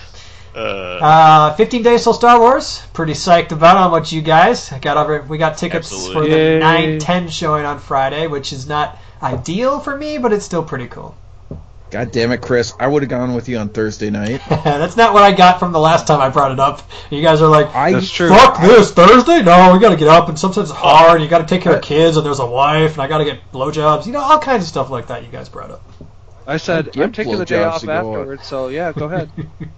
S1: 15 days till Star Wars. Pretty psyched about how much you guys we got tickets for the 9/10 showing on Friday, which is not ideal for me, but it's still pretty cool.
S3: God damn it, Chris! I would have gone with you on Thursday night.
S1: That's not what I got from the last time I brought it up. You guys are like,
S3: That's true.
S1: Fuck this Thursday. No, we got to get up, and sometimes it's hard. You got to take care of kids, and there's a wife, and I got to get blowjobs. All kinds of stuff like that. You guys brought up.
S4: I said I'm taking the day off afterwards, so yeah, go ahead.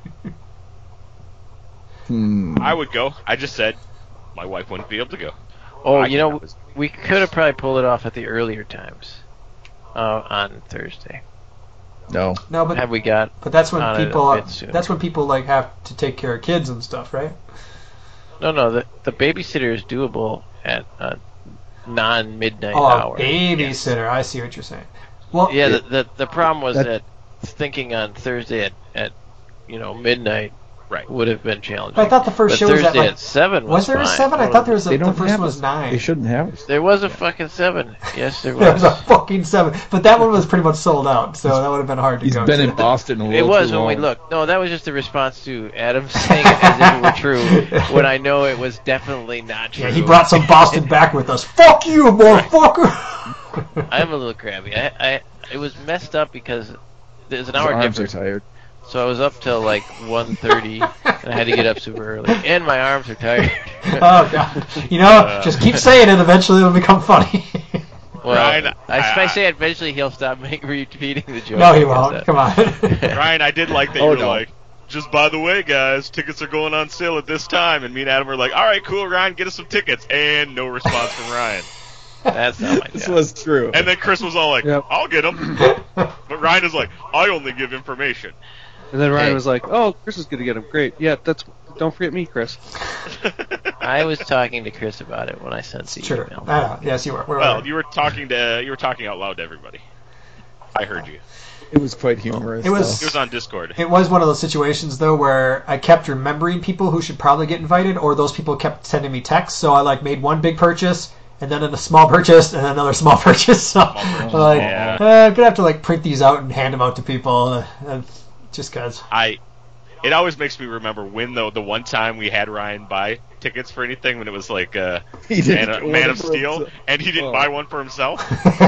S2: I would go. I just said my wife wouldn't be able to go.
S5: Oh, we could have probably pulled it off at the earlier times on Thursday.
S3: No,
S1: but
S5: have we got?
S1: But that's when people like have to take care of kids and stuff, right?
S5: No. The babysitter is doable at non-midnight hour.
S1: Babysitter. Yes. I see what you're saying.
S5: Well, yeah. The problem was that thinking on Thursday at midnight.
S2: Right.
S5: Would have been challenging.
S1: But I thought the first show
S5: was
S1: at
S5: 7.
S1: Was there a 7? I thought there was the first one was 9.
S3: They shouldn't have it.
S5: There was a fucking 7. Yes, there was.
S1: There was a fucking 7. But that one was pretty much sold out, so that would have been hard to go.
S3: He's been in Boston a little
S5: It was
S3: too
S5: when
S3: long.
S5: we looked. No, that was just a response to Adam saying it as if it were true, when I know it was definitely not true.
S1: Yeah, he brought some Boston back with us. Fuck you, motherfucker!
S5: I'm a little crabby. It was messed up because there's an
S3: His
S5: hour
S3: arms
S5: difference.
S3: are tired.
S5: So I was up till like 1:30, and I had to get up super early. And my arms are tired.
S1: Oh, God. Just keep saying it. Eventually it'll become funny.
S5: Well, Ryan, if I say it, eventually he'll stop repeating the joke.
S1: No, he won't. Come on.
S2: Ryan, I did like that you were like, just by the way, guys, tickets are going on sale at this time. And me and Adam were like, all right, cool, Ryan, get us some tickets. And no response from Ryan.
S5: That's not my job.
S3: This was true.
S2: And then Chris was all like, I'll get them. But Ryan is like, I only give information.
S4: And then Ryan was like, "Oh, Chris is going to get him. Great. Yeah, don't forget me, Chris."
S5: I was talking to Chris about it when I sent the email.
S1: Yes, you were.
S2: Well, you were talking out loud to everybody. I heard you.
S3: It was quite humorous.
S2: It was on Discord.
S1: It was one of those situations though where I kept remembering people who should probably get invited, or those people kept sending me texts. So I made one big purchase, and then a small purchase, and another small purchase. So I'm gonna have to print these out and hand them out to people. Just cause.
S2: It always makes me remember when the one time we had Ryan buy tickets for anything when it was like Man of Steel, and he didn't buy one for himself.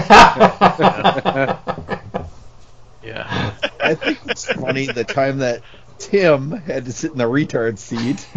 S5: Yeah.
S3: I think it's funny the time that Tim had to sit in the retard seat,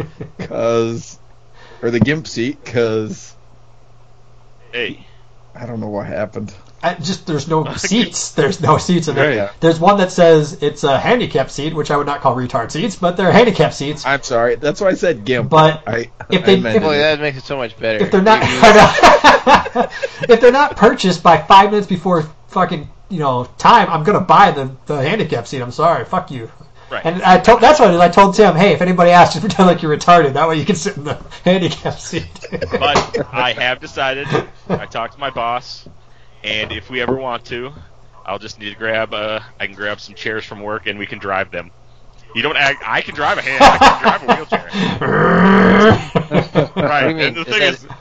S3: or the gimp seat, because
S2: I
S3: don't know what happened.
S1: There's no seats. There's no seats in there.
S3: Yeah.
S1: There's one that says it's a handicap seat, which I would not call retard seats, but they're handicap seats.
S3: I'm sorry. That's why I said gimp.
S1: But
S5: that makes it so much better.
S1: If they're not, if they're not purchased by 5 minutes before fucking time, I'm gonna buy the handicap seat. I'm sorry. Fuck you.
S2: Right.
S1: And that's what I told Tim. Hey, if anybody asks, just pretend like you're retarded. That way you can sit in the handicap seat.
S2: But I have decided. I talked to my boss. And if we ever want to, I'll just need to grab. I can grab some chairs from work, and we can drive them. I can drive a hand. I can drive a wheelchair. Right. And the thing is,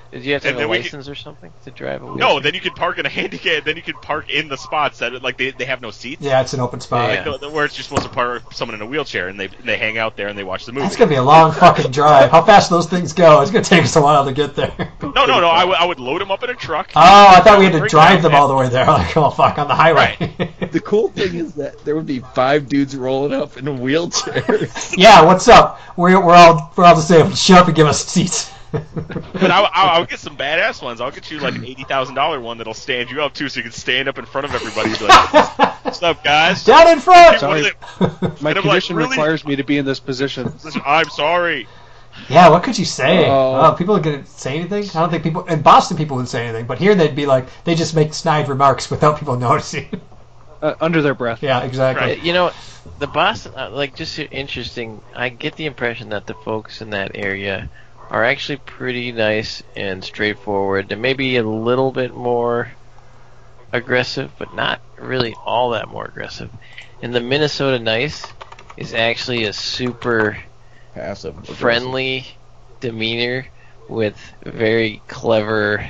S5: Did you have to have a license or something to drive a wheelchair?
S2: No, then you could park in a handicap. Then you could park in the spots that like they have no seats.
S1: Yeah, it's an open spot.
S2: Like where it's just supposed to park someone in a wheelchair, and they hang out there and they watch the movie.
S1: That's gonna be a long fucking drive. How fast do those things go? It's gonna take us a while to get there.
S2: No. I would load them up in a truck.
S1: Oh, I thought we had to drive them all the way there. Like, oh fuck, on the highway.
S2: Right.
S3: The cool thing is that there would be 5 dudes rolling up in wheelchairs.
S1: Yeah, what's up? We're all just able to show up and give us seats.
S2: But I'll get some badass ones. I'll get you like an $80,000 one that'll stand you up too, so you can stand up in front of everybody and be like, "What's up, guys?
S1: Down in front."
S4: Sorry. My condition requires me to be in this position.
S2: I'm sorry.
S1: Yeah, what could you say? People are gonna say anything? I don't think people in Boston people would say anything, but here they'd be like they just make snide remarks without people noticing.
S4: Under their breath.
S1: Yeah, exactly.
S5: Right. You know, the Boston, just interesting. I get the impression that the folks in that area are actually pretty nice and straightforward. They may be a little bit more aggressive, but not really all that more aggressive. And the Minnesota Nice is actually a super
S3: passive,
S5: friendly demeanor with very clever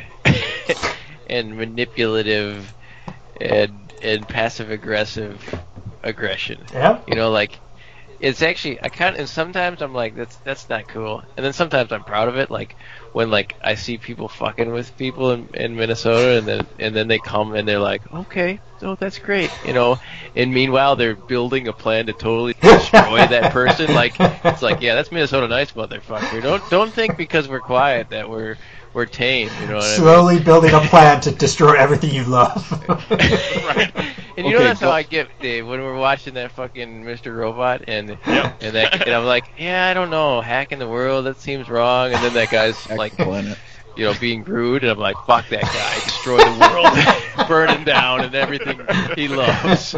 S5: and manipulative and passive aggressive aggression.
S1: Yeah.
S5: You know, like it's actually and sometimes I'm like that's not cool, and then sometimes I'm proud of it. Like when I see people fucking with people in Minnesota, and then they come and they're like, okay, so that's great, you know. And meanwhile they're building a plan to totally destroy that person. Like it's like, yeah, that's Minnesota Nice, motherfucker. Don't think because we're quiet that we're tame, you know what
S1: Slowly
S5: I mean?
S1: Building a plan to destroy everything you love.
S5: Right. And you know that's how I get, Dave, when we're watching that fucking Mr. Robot and I'm like, yeah, I don't know, hacking the world, that seems wrong. And then that guy's like, you know, being rude, and I'm like, fuck that guy, destroy the world, burn him down and everything he loves.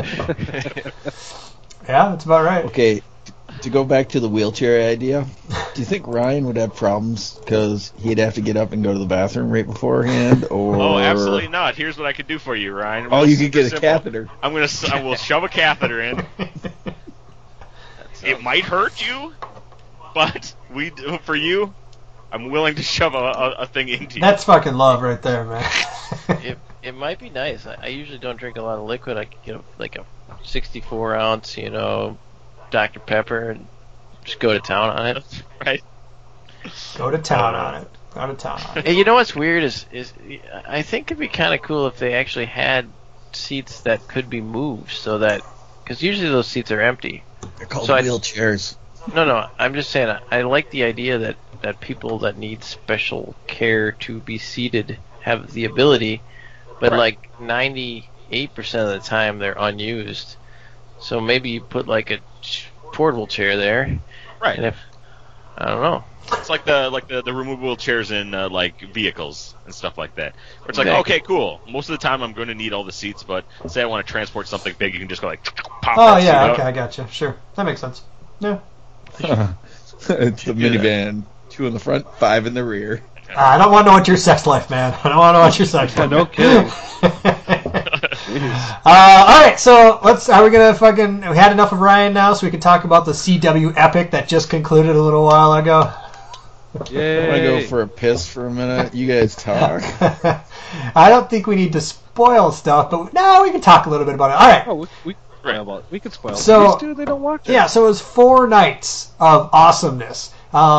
S1: Yeah, that's about right.
S3: Okay, to go back to the wheelchair idea, do you think Ryan would have problems because he'd have to get up and go to the bathroom right beforehand? Or...
S2: Oh, absolutely not. Here's what I could do for you, Ryan.
S3: You could get a catheter.
S2: I will shove a catheter in. It might hurt you, but for you, I'm willing to shove a thing into you.
S1: That's fucking love right there, man.
S5: It might be nice. I usually don't drink a lot of liquid. I could get like a 64 ounce, you know, Dr. Pepper and just go to town on it.
S2: Right.
S1: Go to town on it. Go to town on it.
S5: And you know what's weird is I think it'd be kind of cool if they actually had seats that could be moved, so that because usually those seats are empty.
S3: They're called wheelchairs.
S5: No, I'm just saying I like the idea that people that need special care to be seated have the ability, but like 98% of the time they're unused. So maybe you put like a portable chair there,
S2: right?
S5: And I don't know.
S2: It's like the removable chairs in like vehicles and stuff like that. Where it's like, okay, cool. Most of the time I'm going to need all the seats, but say I want to transport something big, you can just go like pop.
S1: Oh yeah, okay, I gotcha. Sure, that makes sense. Yeah.
S3: It's the minivan. 2 in the front, 5 in the rear.
S1: I don't want to know what your sex life, man. I don't want to know what your sex life.
S4: No kidding.
S1: All right, so are we gonna we had enough of Ryan now, so we can talk about the CW epic that just concluded a little while ago.
S3: Yay. I want to go for a piss for a minute. You guys talk.
S1: I don't think we need to spoil stuff, but no, we can talk a little bit about it. All right.
S4: Oh, we can spoil.
S1: So
S4: they don't watch it.
S1: Yeah, so it was 4 nights of awesomeness.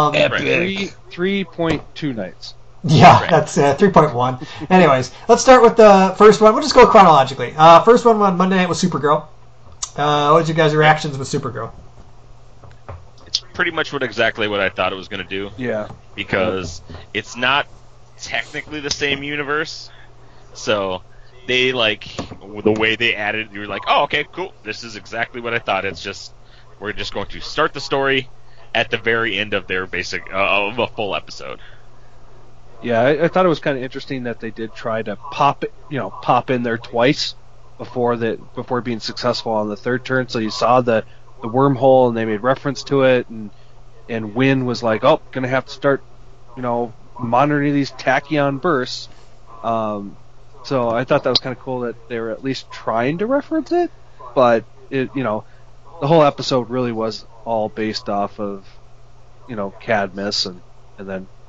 S4: 3.2 nights.
S1: Yeah, that's 3.1. Anyways, let's start with the first one. We'll just go chronologically. First one on Monday night was Supergirl. What was your guys' reactions with Supergirl?
S2: It's pretty much exactly what I thought it was going to do.
S4: Yeah.
S2: Because it's not technically the same universe, so they the way they added, you were like, oh, okay, cool. This is exactly what I thought. It's just we're just going to start the story at the very end of their of a full episode.
S4: Yeah, I thought it was kind of interesting that they did try to pop in there twice before being successful on the third turn. So you saw the wormhole, and they made reference to it, and Wynn was like, "Oh, gonna have to start, monitoring these tachyon bursts." So I thought that was kind of cool that they were at least trying to reference it, but the whole episode really was all based off of, Cadmus and then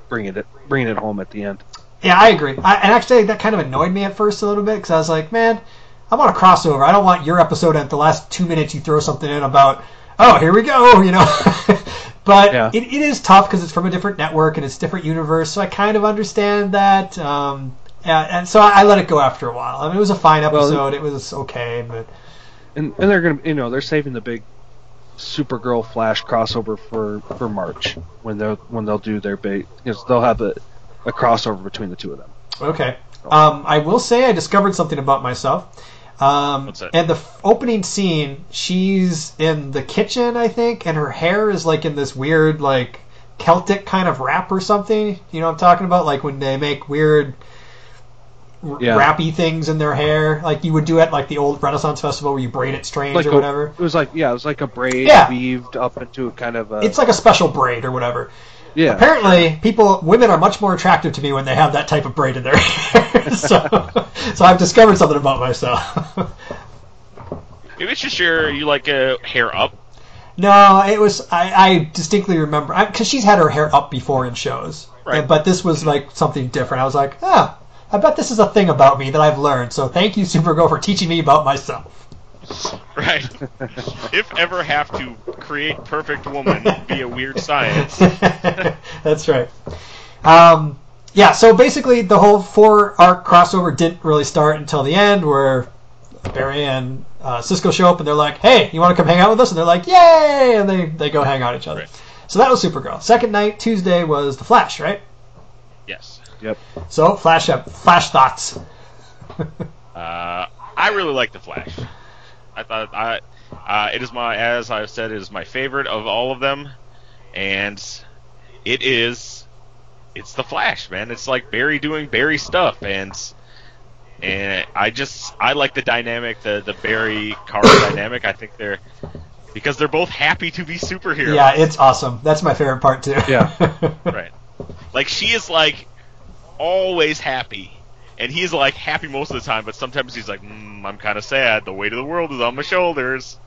S4: bringing it home at the end.
S1: Yeah, I agree. And actually, that kind of annoyed me at first a little bit because I was like, man, I want a crossover. I don't want your episode at the last 2 minutes you throw something in about, oh, here we go, But it is tough because it's from a different network and it's a different universe, so I kind of understand that. And so I let it go after a while. I mean, it was a fine episode. It was okay, but
S4: and they're gonna, they're saving the big Supergirl Flash crossover for March when they'll do their big. They'll have a crossover between the two of them.
S1: Okay. I will say I discovered something about myself.
S2: What's that?
S1: And the opening scene, she's in the kitchen, I think, and her hair is like in this weird, like, Celtic kind of wrap or something. You know what I'm talking about? Like when they make weird wrappy things in their hair, like you would do at like the old Renaissance Festival where you braid it strange or whatever.
S4: It was like a braid weaved up into kind of a...
S1: It's like a special braid or whatever.
S4: Yeah.
S1: Apparently, women are much more attractive to me when they have that type of braid in their hair. so I've discovered something about myself.
S2: Maybe it's just you like hair up.
S1: No, it was. I distinctly remember because she's had her hair up before in shows,
S2: right?
S1: But this was like something different. I was like, I bet this is a thing about me that I've learned. So thank you, Supergirl, for teaching me about myself.
S2: Right. If ever have to create perfect woman via weird science.
S1: That's right. So basically the whole 4-arc crossover didn't really start until the end where Barry and Cisco show up and they're like, hey, you want to come hang out with us? And they're like, yay! And they go hang out with each other.
S2: Right.
S1: So that was Supergirl. Second night, Tuesday, was The Flash, right?
S2: Yes.
S4: Yep.
S1: So, Flash thoughts.
S2: I really like The Flash. I thought it is as I've said, it is my favorite of all of them, and it's The Flash, man. It's like Barry doing Barry stuff, and I like the dynamic, the Barry Kara dynamic. I think because they're both happy to be superheroes.
S1: Yeah, it's awesome. That's my favorite part too.
S4: Yeah.
S2: Right. Like she is like always happy. And he's like happy most of the time, but sometimes he's like, I'm kind of sad. The weight of the world is on my shoulders.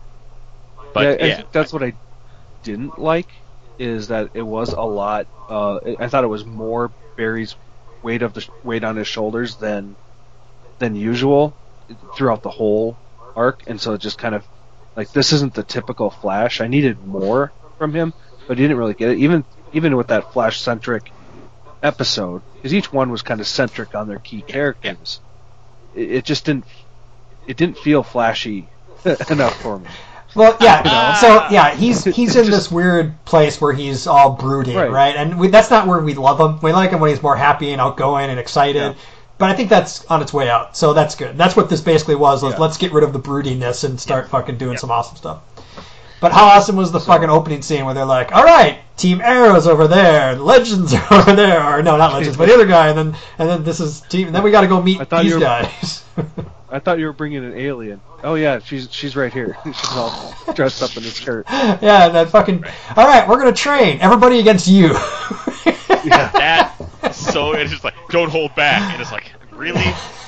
S2: But
S4: I think that's what I didn't like, is that it was a lot. I thought it was more Barry's weight on his shoulders than usual throughout the whole arc, and so it just kind of like, this isn't the typical Flash. I needed more from him, but he didn't really get it. Even with that Flash centric episode, because each one was kind of centric on their key characters. It just didn't feel flashy enough for me.
S1: Well, yeah. He's in this weird place where he's all brooding, right? And that's not where we love him. We like him when he's more happy and outgoing and excited. Yeah. But I think that's on its way out, so that's good. That's what this basically was. Let's get rid of the broodiness and start fucking doing some awesome stuff. But how awesome was the fucking opening scene where they're like, all right, Team Arrow's over there, Legends are over there, or no, not Legends, but the other guy, and then this is Team, and then we got to go meet these guys.
S4: I thought you were bringing an alien. Oh yeah, she's right here. She's all dressed up in a skirt.
S1: Yeah, and that fucking, all right, we're gonna train everybody against you.
S2: Yeah, so it's just like, don't hold back, and it's like, really?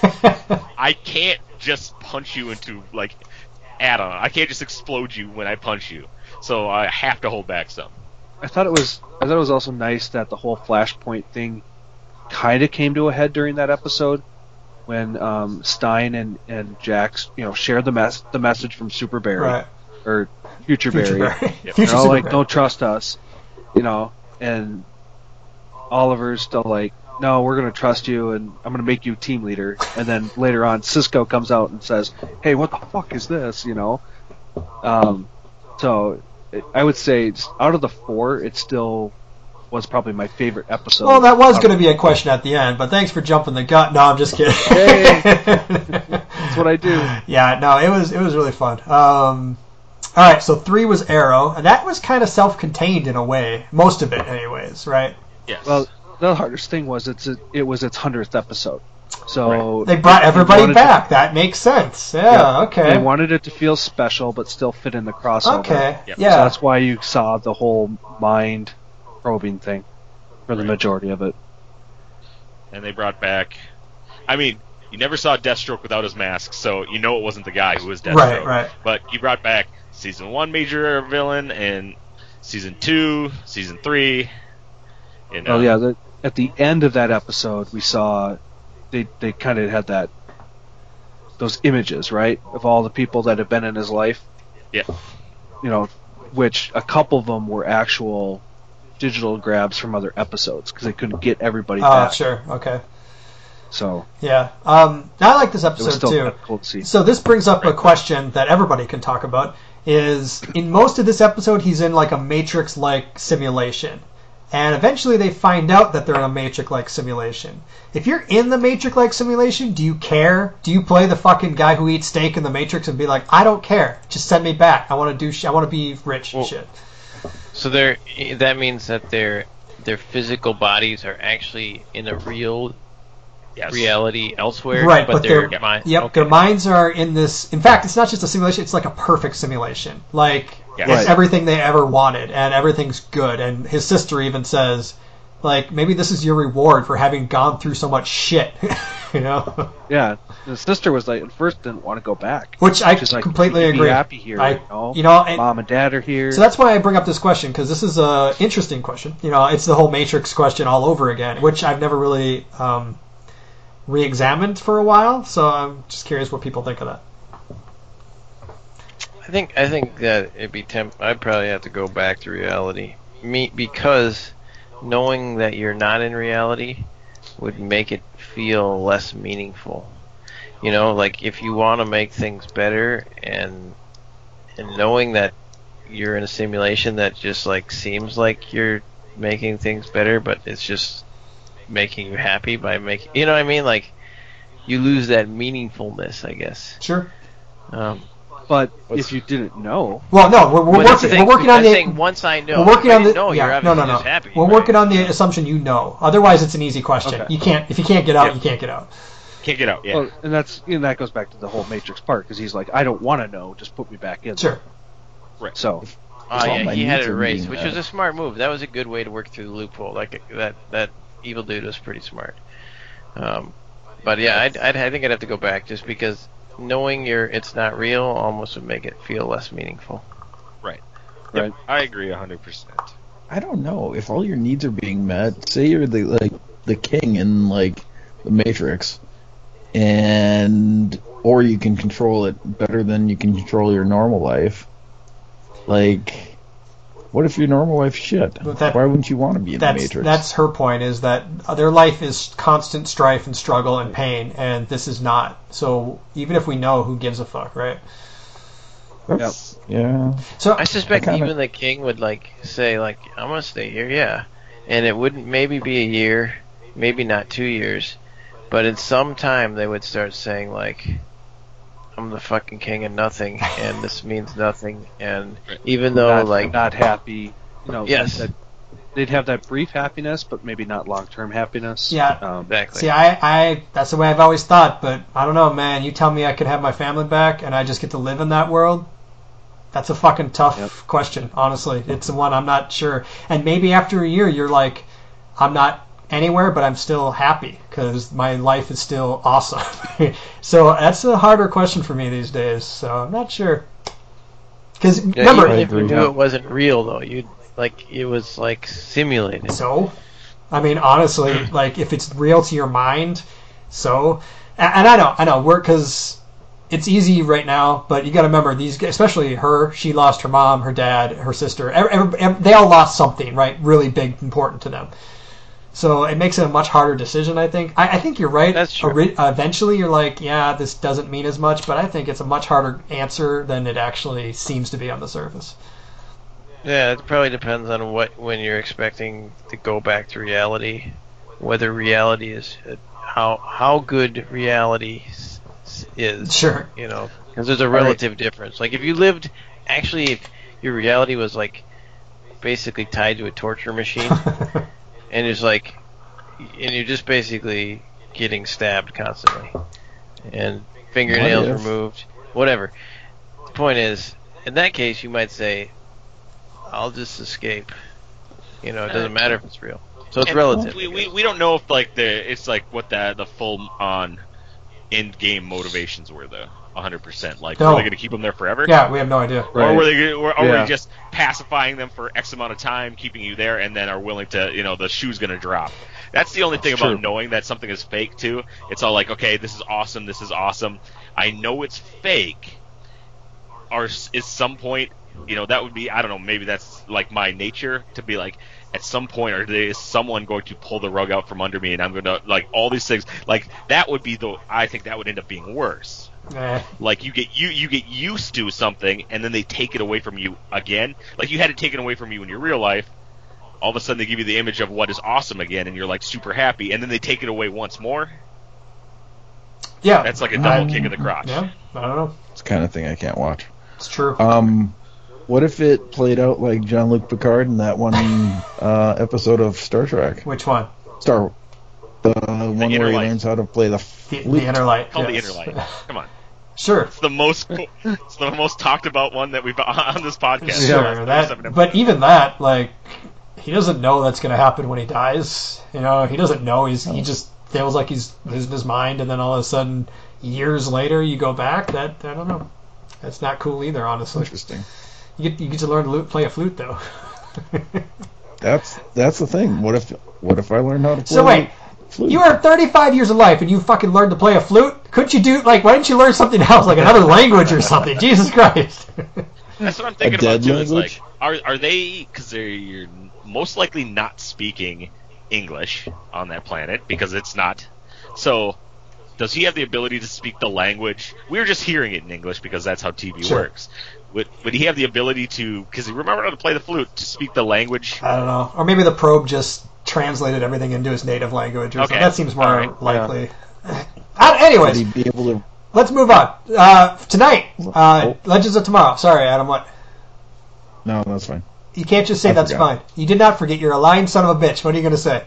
S2: I can't just punch you into like add-on. I can't just explode you when I punch you, so I have to hold back some.
S4: I thought it was also nice that the whole Flashpoint thing kind of came to a head during that episode when Stein and Jax, shared the message from Super Barry or Future Barry.
S1: Yep.
S4: They're all like, don't trust us, and Oliver's still like, no, we're going to trust you, and I'm going to make you team leader. And then later on, Cisco comes out and says, hey, what the fuck is this, So I would say out of the 4, it still was probably my favorite episode.
S1: Well, that was going to be a question at the end, but thanks for jumping the gun. No, I'm just kidding.
S4: Hey, that's what I do.
S1: Yeah, no, it was really fun. All right, so 3 was Arrow, and that was kind of self-contained in a way. Most of it, anyways, right?
S2: Yes.
S4: Well, the hardest thing was it was its 100th episode, so
S1: they brought everybody back. That makes sense. Yeah, okay.
S4: They wanted it to feel special, but still fit in the crossover.
S1: Okay,
S2: yeah.
S1: So
S4: that's why you saw the whole mind probing thing for the majority of it.
S2: And they brought back. I mean, you never saw Deathstroke without his mask, so you know it wasn't the guy who was Deathstroke.
S1: Right.
S2: But you brought back Season 1 major villain, and Season 2, Season 3. You know?
S4: Oh yeah, at the end of that episode, we saw they kind of had those images, right, of all the people that have been in his life.
S2: Yeah.
S4: You know, which a couple of them were actual digital grabs from other episodes because they couldn't get everybody back.
S1: Oh, sure, okay.
S4: So
S1: yeah, I like this
S4: it was
S1: episode
S4: still
S1: too.
S4: kind of cool to see.
S1: So this brings up a question that everybody can talk about. Is in most of this episode he's in like a Matrix-like simulation, and eventually they find out that they're in a Matrix-like simulation. If you're in the Matrix-like simulation, do you care? Do you play the fucking guy who eats steak in the Matrix and be like, I don't care, just send me back. I want to I want to be rich and shit.
S5: So that means that their physical bodies are actually in a real reality elsewhere,
S1: right? But
S5: their
S1: their minds are in this. In fact, it's not just a simulation; it's like a perfect simulation. Like it's everything they ever wanted, and everything's good. And his sister even says, like, maybe this is your reward for having gone through so much shit, you know?
S4: Yeah, his sister was like, at first didn't want to go back,
S1: which I
S4: She's like,
S1: completely
S4: be
S1: agree.
S4: Happy here, Mom and Dad are here.
S1: So that's why I bring up this question, because this is a interesting question. You know, it's the whole Matrix question all over again, which I've never really re-examined for a while. So I'm just curious what people think of that.
S5: I think that it'd be I'd probably have to go back to reality, because knowing that you're not in reality would make it feel less meaningful. You know, like if you want to make things better, and knowing that you're in a simulation that just like seems like you're making things better, but it's just making you happy by making, you know what I mean? Like you lose that meaningfulness, I guess.
S1: Sure.
S4: But if you didn't know,
S1: well, no, we're working on the.
S5: Saying once I know,
S1: we're working on the.
S5: No,
S1: yeah,
S5: you're
S1: no.
S5: just happy.
S1: We're working on the assumption you know. Otherwise, it's an easy question.
S4: Okay.
S1: You can't. If you can't get out, you can't get out.
S2: Can't get out. Yeah.
S4: Well, and that goes back to the whole Matrix part, because he's like, I don't want to know, just put me back in.
S1: Sure.
S2: Right.
S4: So.
S5: Yeah, he had it erased, which was a smart move. That was a good way to work through the loophole. Like that evil dude was pretty smart. But yeah, I think I'd have to go back, just because knowing it's not real almost would make it feel less meaningful.
S2: Right.
S4: Right.
S2: Yep, I agree 100%.
S3: I don't know if all your needs are being met. Say you're the king in like the Matrix, or you can control it better than you can control your normal life. Like, what if your normal life shit? Why wouldn't you want to be in the Matrix?
S1: That's her point, is that their life is constant strife and struggle and pain, and this is not. So even if we know, who gives a fuck, right?
S3: Yeah.
S1: So
S5: I suspect even the king would say I'm gonna stay here, yeah, and it wouldn't maybe be a year, maybe not 2 years, but in some time they would start saying I'm the fucking king of nothing, and this means nothing, and even though
S4: not happy,
S5: yes,
S4: they'd have that brief happiness, but maybe not long-term happiness.
S1: Yeah,
S5: exactly.
S1: See, I that's the way I've always thought, but I don't know, man. You tell me I could have my family back, and I just get to live in that world. That's a fucking tough question, honestly. It's the one I'm not sure. And maybe after a year, you're like, I'm not anywhere, but I'm still happy because my life is still awesome. So that's a harder question for me these days. So I'm not sure. Because remember,
S5: even if you knew it wasn't real, though, it was simulated.
S1: So, I mean, honestly, if it's real to your mind, so, and I know, because it's easy right now, but you got to remember these, especially her. She lost her mom, her dad, her sister. They all lost something, right? Really big, important to them. So it makes it a much harder decision, I think. I think you're right.
S5: That's true.
S1: Eventually, you're like, yeah, this doesn't mean as much, but I think it's a much harder answer than it actually seems to be on the surface.
S5: Yeah, it probably depends on when you're expecting to go back to reality, whether reality is how good reality is.
S1: Sure.
S5: Because there's a relative difference. If you lived, if your reality was basically tied to a torture machine, and it's and you're just basically getting stabbed constantly, and fingernails removed, whatever. The point is, in that case, you might say, I'll just escape. It doesn't matter if it's real. So it's relative.
S2: We don't know if it's what the full on in-game motivations were, though. 100%. Like,
S1: No.
S2: were they going to keep them there forever?
S1: Yeah, we have no idea.
S2: Or were they just pacifying them for X amount of time, keeping you there, and then are willing to, the shoe's going to drop? That's the only thing about knowing that something is fake, too. It's all like, okay, this is awesome. I know it's fake. Or is some point, that would be, I don't know, maybe that's like my nature to be like, at some point, is someone going to pull the rug out from under me, and I'm going to, like, all these things, like, that would be I think that would end up being worse. Like, you get used to something, and then they take it away from you again. Like, you had it taken away from you in your real life, all of a sudden they give you the image of what is awesome again, and you're, like, super happy, and then they take it away once more.
S1: Yeah.
S2: That's like a double kick in the crotch.
S1: Yeah, I don't know.
S3: It's the kind of thing I can't watch.
S1: It's true.
S3: What if it played out like Jean-Luc Picard in that one episode of Star Trek?
S1: Which one?
S3: The one where he learns how to play the flute.
S1: The Inner Light.
S2: Called the Inner Light. Come on.
S1: Sure.
S2: It's the most talked about one that we've on this podcast.
S1: Sure. But even that, like, he doesn't know that's going to happen when he dies. He doesn't know. He just feels like he's losing his mind, and then all of a sudden, years later, you go back. I don't know. That's not cool either, honestly.
S3: Interesting.
S1: You get to learn to play a flute, though.
S3: That's the thing. What if I learned how to play?
S1: So wait,
S3: flute?
S1: You are 35 years of life and you fucking learned to play a flute? Couldn't you why didn't you learn something else, like another language or something? Jesus Christ.
S2: That's what I'm thinking about too. It's like, are they? Because you're most likely not speaking English on that planet because it's not. So, does he have the ability to speak the language? We were just hearing it in English because that's how TV works. Would he have the ability to, because he remembered how to play the flute, to speak the language?
S1: I don't know. Or maybe the probe just translated everything into his native language or something. That seems more likely. Yeah. Anyways,
S3: would he be able to...
S1: let's move on. Tonight, Legends of Tomorrow. Sorry, Adam, what?
S3: No, that's fine.
S1: You can't just say that's fine. You did not forget. You're a lying son of a bitch. What are you going to say?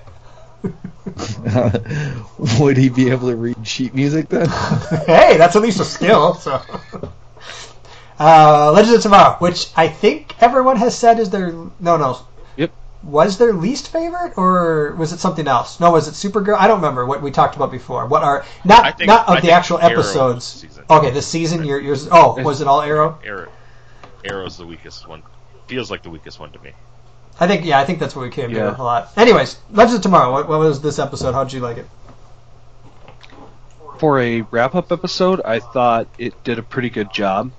S3: Would he be able to read sheet music then?
S1: Hey, that's at least a skill. So, Legends of Tomorrow, which I think everyone has said is their
S4: Yep.
S1: Was their least favorite, or was it something else? No, was it Supergirl? I don't remember what we talked about before. What are not of the actual episodes? Okay, this season. Yours. Oh, was it all Arrow?
S2: Arrow's the weakest one. Feels like the weakest one to me.
S1: I think that's what we came to a lot. Anyways, Legends of Tomorrow. What was this episode? How'd you like it?
S4: For a wrap-up episode, I thought it did a pretty good job.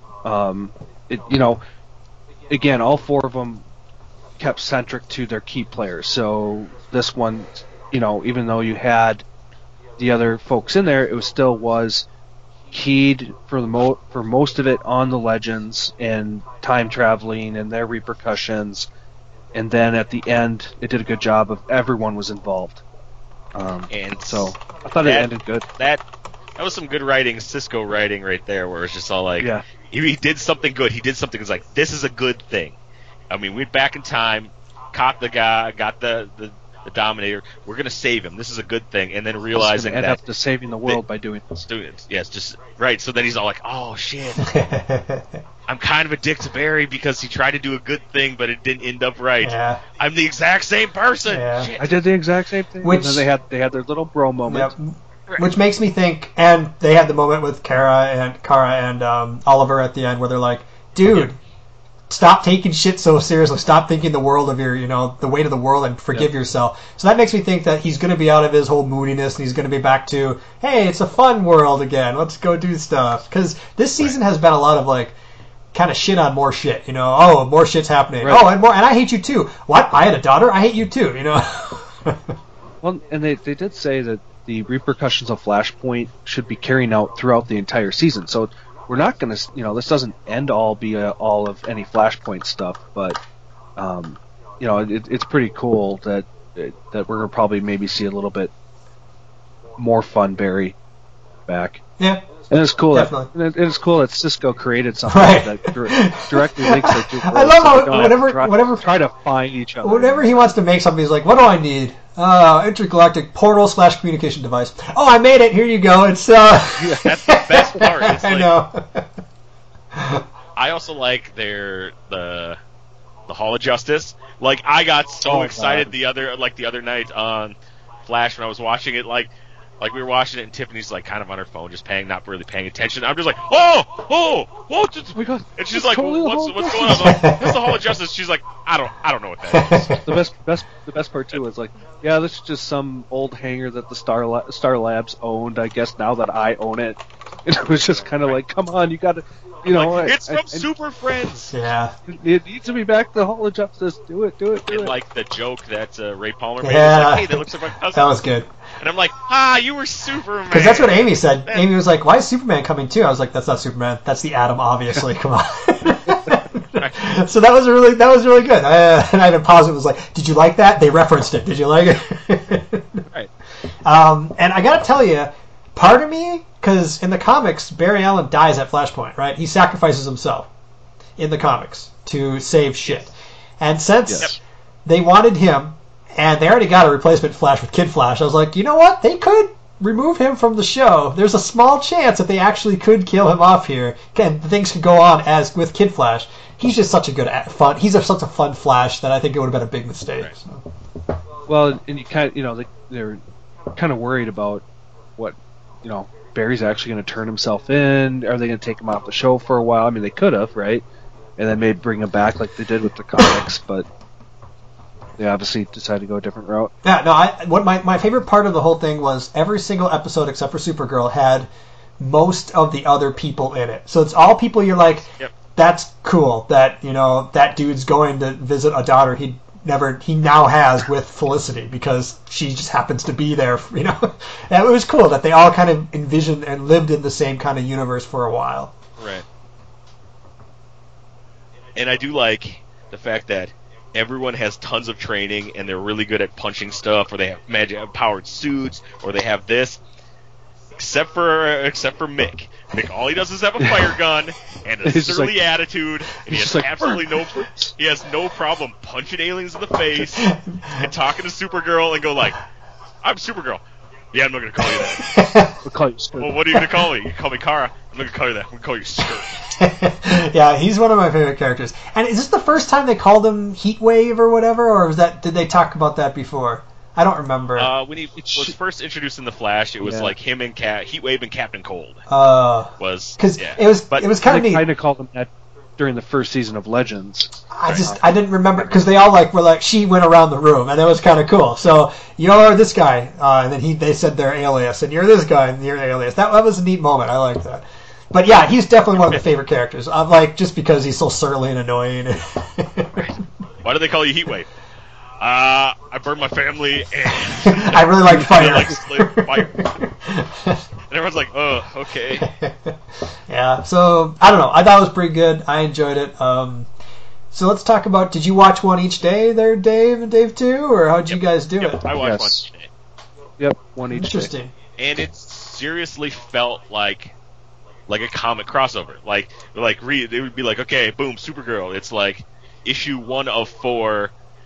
S4: Again, all four of them kept centric to their key players. So this one, even though you had the other folks in there, it still was keyed for most of it on the Legends and time traveling and their repercussions. And then at the end, it did a good job of everyone was involved. And so I thought it ended good.
S2: That was some good writing, Cisco writing right there, where it's just all like, he did something good. He did something that's like, this is a good thing. I mean, we went back in time, caught the guy, got the Dominator. We're going to save him. This is a good thing. And then realizing
S4: end up to saving the world by doing this.
S2: Yes, just right. So then he's all like, oh, shit. I'm kind of a dick to Barry because he tried to do a good thing, but it didn't end up right.
S1: Yeah.
S2: I'm the exact same person.
S1: Yeah.
S4: Shit. I did the exact same thing. And then they had their little bro moment.
S1: Yep. Right. Which makes me think, and they had the moment with Kara and Oliver at the end where they're like, dude, stop taking shit so seriously. Stop thinking the world of your, the weight of the world and forgive yourself. So that makes me think that he's going to be out of his whole moodiness and he's going to be back to, hey, it's a fun world again. Let's go do stuff. Because this season has been a lot of like, kind of shit on more shit, Oh, more shit's happening. Right. Oh, and I hate you too. What? I had a daughter? I hate you too,
S4: Well, and they did say that the repercussions of Flashpoint should be carrying out throughout the entire season. So we're not going to, this doesn't end all be all of any Flashpoint stuff, but it's pretty cool that we're going to probably maybe see a little bit more fun Barry back.
S1: Yeah.
S4: And it's cool. It's cool that Cisco created something that directly links the two.
S1: I love how whenever
S4: try to find each other.
S1: Whenever he wants to make something, he's like, "What do I need? Intergalactic portal / communication device. Oh, I made it. Here you go. It's
S2: That's the best part. It's
S1: I know.
S2: I also like the Hall of Justice. Like I got so excited the other night on Flash when I was watching it. Like, Like, we were watching it, and Tiffany's, like, kind of on her phone, just not really paying attention. I'm just like, oh, and she's like,
S4: totally
S2: what's going on? I'm like, that's the Hall of Justice. She's like, I don't know what that is.
S4: The best part too is like, yeah, this is just some old hangar that the Star Labs owned. I guess now that I own it, and it was just kind of like, come on, you got to,
S2: it's from Super Friends.
S1: Yeah,
S4: it needs to be back to the Hall of Justice. Do it.
S2: Like the joke that Ray Palmer made.
S1: Yeah,
S2: like, hey, that looks like my cousin.
S1: That was good.
S2: And I'm like, you were Superman.
S1: Because that's what Amy said. Amy was like, why is Superman coming too? I was like, that's not Superman. That's the Atom, obviously. Come on. So that was really good. And I even paused it. Was like, did you like that? They referenced it. Did you like it?
S2: Right.
S1: And I got to tell you, part of me, because in the comics, Barry Allen dies at Flashpoint, right? He sacrifices himself in the comics to save shit. And since they wanted him, and they already got a replacement Flash with Kid Flash, I was like, you know what? They could remove him from the show. There's a small chance that they actually could kill him off here. Again, things could go on as with Kid Flash. He's just such a good fun. He's such a fun Flash that I think it would have been a big mistake.
S2: Right.
S1: So.
S4: Well, and you kind of, they're kind of worried about what, Barry's actually going to turn himself in. Are they going to take him off the show for a while? I mean, they could have, right? And then maybe bring him back like they did with the comics, but they obviously decided to go a different route.
S1: Yeah, no. What my favorite part of the whole thing was every single episode except for Supergirl had most of the other people in it. So it's all people you're like, that's cool. That that dude's going to visit a daughter he now has with Felicity because she just happens to be there. And it was cool that they all kind of envisioned and lived in the same kind of universe for a while.
S2: Right. And I do like the fact that everyone has tons of training and they're really good at punching stuff, or they have magic-powered suits, or they have this, except for Mick. Mick, all he does is have a fire gun and a surly attitude, and he has he has no problem punching aliens in the face and talking to Supergirl and go like, I'm Supergirl. Yeah, I'm not going to call you that.
S4: We'll call you Skirt.
S2: Well, what are you going to call me? You can call me Kara. I'm not going to call you that. I'm going to call you Skirt.
S1: Yeah, he's one of my favorite characters. And is this the first time they called him Heatwave or whatever, or did they talk about that before? I don't remember.
S2: When he was first introduced in the Flash, it was like him and Heatwave and Captain Cold.
S1: Because it was kind of neat.
S4: They kind of called him that during the first season of Legends.
S1: I didn't remember because they all were like she went around the room and it was kind of cool. So you're this guy, and then they said their alias, and you're this guy and your alias. That was a neat moment. I like that. But yeah, he's definitely one of my favorite characters. I'm like just because he's so surly and annoying.
S2: Why do they call you Heatwave? I burned my family and
S1: I really like fire.
S2: I like fire. And everyone's like, oh, okay.
S1: Yeah, so I don't know. I thought it was pretty good. I enjoyed it. So let's talk about. Did you watch one each day there, Dave and Dave too, or how'd you guys do it?
S2: I watched one each day.
S4: Yep, one each day.
S1: Interesting.
S2: And it seriously felt like a comic crossover. It would be like, okay, boom, Supergirl. It's like issue 1 of 4.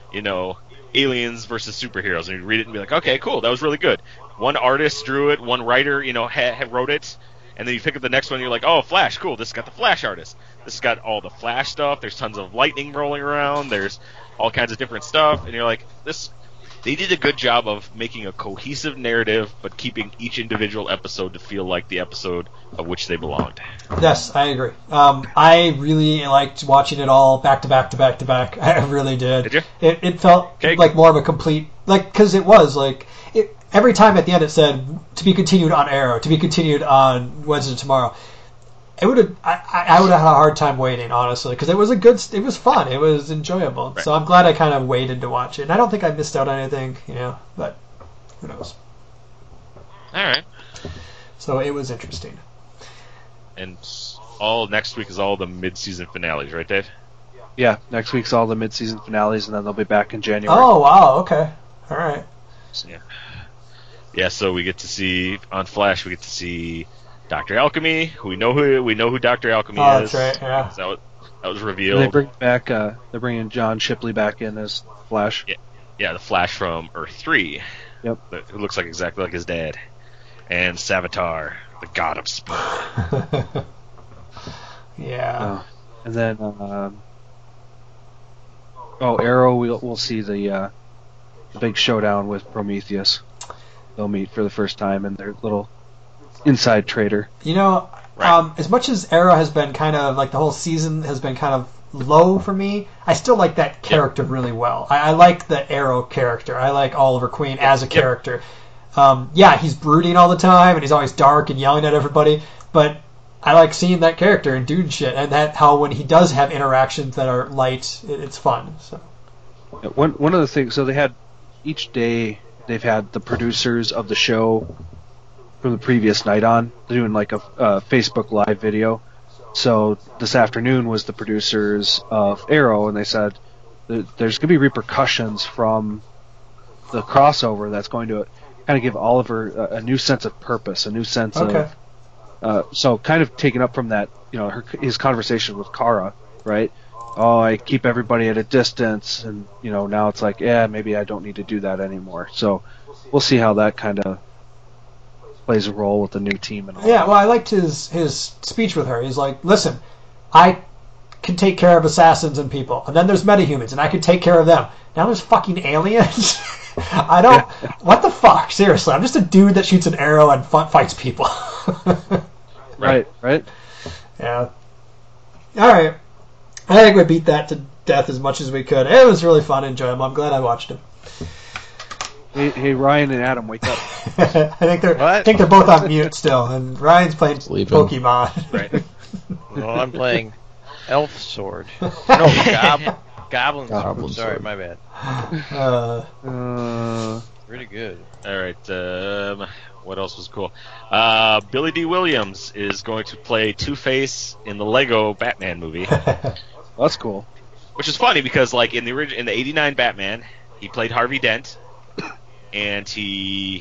S2: Aliens versus superheroes, and you read it and be like, okay, cool, that was really good. One artist drew it, one writer, wrote it, and then you pick up the next one and you're like, oh, Flash, cool, this has got the Flash artist. This has got all the Flash stuff, there's tons of lightning rolling around, there's all kinds of different stuff, and you're like, they did a good job of making a cohesive narrative, but keeping each individual episode to feel like the episode of which they belonged.
S1: Yes, I agree. I really liked watching it all back to back to back to back. I really did.
S2: Did you?
S1: It felt like more of a complete, because it was every time at the end it said to be continued on Arrow, to be continued on Wednesday tomorrow. I would have had a hard time waiting, honestly, because it was fun, it was enjoyable. Right. So I'm glad I kind of waited to watch it, and I don't think I missed out on anything, but who knows?
S2: All right.
S1: So it was interesting.
S2: And all next week is all the mid-season finales, right, Dave?
S4: Yeah, next week's all the mid-season finales, and then they'll be back in January.
S1: Oh wow, okay, all right.
S2: Yeah. So we get to see on Flash. We get to see Dr. Alchemy. We know who Dr. Alchemy is.
S1: That's right. Yeah.
S2: So that was revealed.
S4: And they bring back. They're bringing John Shipley back in as Flash.
S2: Yeah, the Flash from Earth 3.
S4: Yep.
S2: Who looks like exactly like his dad. And Savitar, the god of speed.
S1: Yeah.
S4: And then, Arrow. We'll see the big showdown with Prometheus. they'll meet for the first time in their little inside trader.
S1: As much as Arrow has been kind of like the whole season has been kind of low for me, I still like that character really well. I like the Arrow character. I like Oliver Queen as a character. He's brooding all the time and he's always dark and yelling at everybody, but I like seeing that character and doing shit, and that how when he does have interactions that are light, it's fun. So
S4: one of the things, so they had each day they've had the producers of the show from the previous night on doing like a Facebook Live video. So this afternoon was the producers of Arrow, and they said that there's going to be repercussions from the crossover that's going to kind of give Oliver a new sense of purpose, a new sense of... so kind of taken up from that, his conversation with Kara, right? Oh, I keep everybody at a distance, and, now it's like, maybe I don't need to do that anymore. So we'll see how that kind of plays a role with the new team and all.
S1: Yeah, well, I liked his speech with her. He's like, listen, I can take care of assassins and people, and then there's metahumans, and I can take care of them. Now there's fucking aliens? I don't... What the fuck? Seriously, I'm just a dude that shoots an arrow and fights people.
S4: Right.
S1: Yeah. Alright. I think we beat that to death as much as we could. It was really fun and enjoyable. I'm glad I watched it.
S4: Hey, Ryan and Adam, wake up.
S1: I think they're both on mute still, and Ryan's playing Pokemon.
S5: Right. Well, I'm playing Elf Sword. No, Goblin Sword. Sorry, my bad. Pretty good.
S2: All right. What else was cool? Billy D. Williams is going to play Two-Face in the Lego Batman movie.
S4: That's cool.
S2: Which is funny because, like, in the '89 Batman, he played Harvey Dent, and who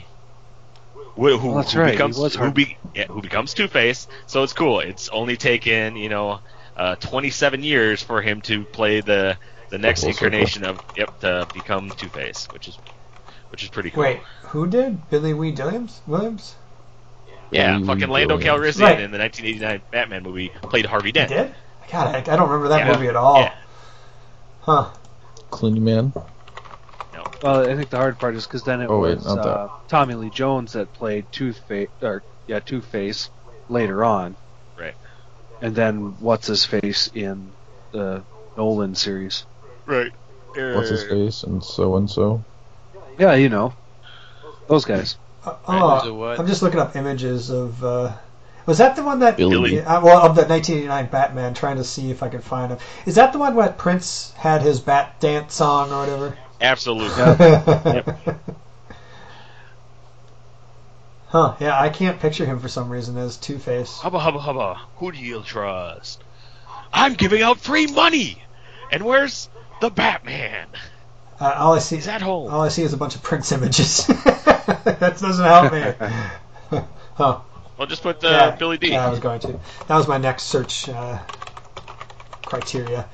S2: becomes Two-Face. So it's cool. It's only taken 27 years for him to play the next incarnation to become Two-Face, which is pretty cool.
S1: Wait, who did? Billy Williams?
S2: Yeah, fucking Lando Calrissian in the 1989 Batman movie played Harvey Dent.
S1: He did? God, I don't remember that movie at all.
S2: Yeah.
S3: Huh. Clooney Man?
S2: No.
S4: Well, I think the hard part is because then it was Tommy Lee Jones that played Two-Face later on.
S2: Right.
S4: And then what's-his-face in the Nolan series.
S2: Right.
S3: What's-his-face and so-and-so?
S4: Yeah, those guys.
S1: I'm just looking up images of... was that the one that...
S2: Billy.
S1: Of the 1989 Batman, trying to see if I can find him. Is that the one where Prince had his Bat Dance song or whatever?
S2: Absolutely.
S1: Huh, yeah, I can't picture him for some reason as Two-Face.
S2: Hubba, hubba, hubba. Who do you trust? I'm giving out free money! And where's the Batman?
S1: All I see
S2: is at home.
S1: All I see is a bunch of Prince images. That doesn't help me. Huh.
S2: Well, just put Billy D.
S1: Yeah, I was going to. That was my next search criteria.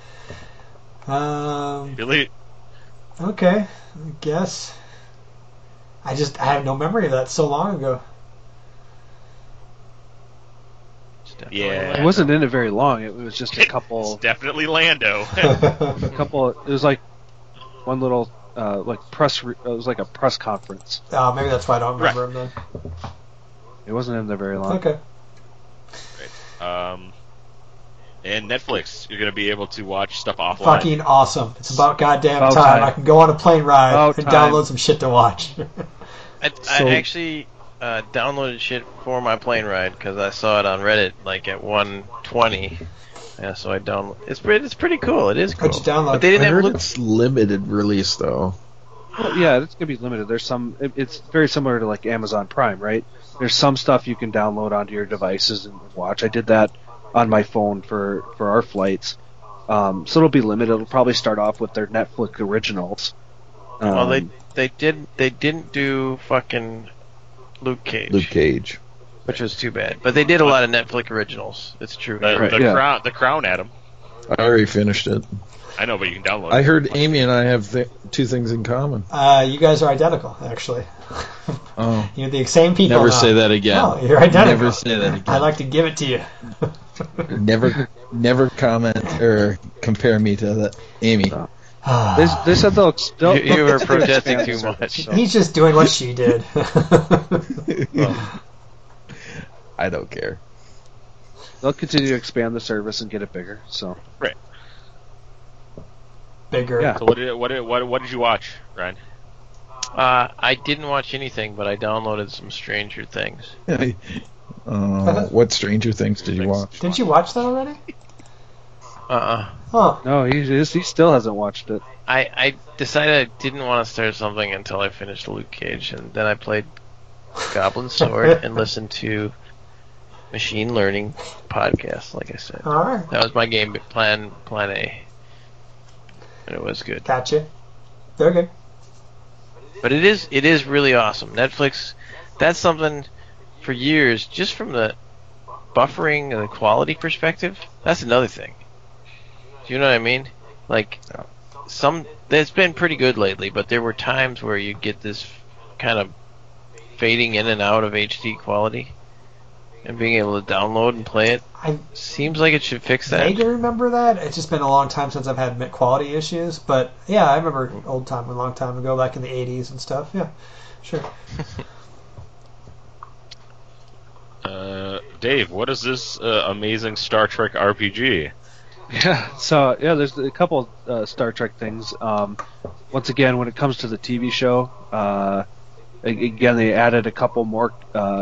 S2: Billy.
S1: Okay, I guess. I have no memory of that so long ago.
S2: Yeah.
S4: It wasn't in it very long. It was just a couple.
S2: It's definitely Lando.
S4: It was like one little press. It was like a press conference.
S1: Oh, maybe that's why I don't remember him then.
S4: It wasn't in there very long.
S1: Okay.
S2: Right. And Netflix, you're going to be able to watch stuff offline.
S1: Fucking awesome. It's about goddamn time. I can go on a plane ride and download some shit to watch.
S5: I actually downloaded shit for my plane ride because I saw it on Reddit like at 1:20. Yeah, so I download. It's pretty cool. It is cool.
S1: What'd you download?
S3: But they didn't it's limited release though.
S4: Well, yeah, it's gonna be limited. There's some. It's very similar to like Amazon Prime, right? There's some stuff you can download onto your devices and watch. I did that on my phone for our flights. So it'll be limited. It'll probably start off with their Netflix originals.
S5: Well, they didn't do fucking Luke Cage, which was too bad. But they did a lot of Netflix originals. It's true.
S2: The Crown, Adam.
S3: I already finished it.
S2: I know, but you can download it.
S3: I heard Amy and I have two things in common.
S1: You guys are identical, actually.
S3: Oh.
S1: You're the same people.
S3: Never say that again.
S1: No, you're identical.
S3: Never say that again.
S1: I'd like to give it to you.
S3: Never comment or compare me to Amy.
S4: They said they'll
S5: you were protesting too much. So.
S1: He's just doing what she did.
S3: I don't care.
S4: They'll continue to expand the service and get it bigger. So
S2: right,
S1: bigger.
S2: Yeah. So what did you watch, Ryan?
S5: I didn't watch anything, but I downloaded some Stranger Things.
S3: What Stranger Things did you watch?
S1: Didn't you watch that already?
S5: Huh.
S4: No, he still hasn't watched it.
S5: I decided I didn't want to start something until I finished Luke Cage, and then I played Goblin Sword and listened to Machine Learning podcast, like I said.
S1: All right.
S5: That was my game plan A. And it was good.
S1: Gotcha. They're good.
S5: But it is really awesome. Netflix, that's something for years, just from the buffering and the quality perspective, that's another thing. Do you know what I mean? Like, it's been pretty good lately, but there were times where you get this kind of fading in and out of HD quality, and being able to download and play it seems like it should fix that.
S1: I vaguely remember that. It's just been a long time since I've had quality issues, but yeah, I remember a long time ago, back in the 80s and stuff. Yeah, sure.
S2: Dave, what is this amazing Star Trek RPG?
S4: Yeah, so there's a couple Star Trek things. Once again, when it comes to the TV show, again they added a couple more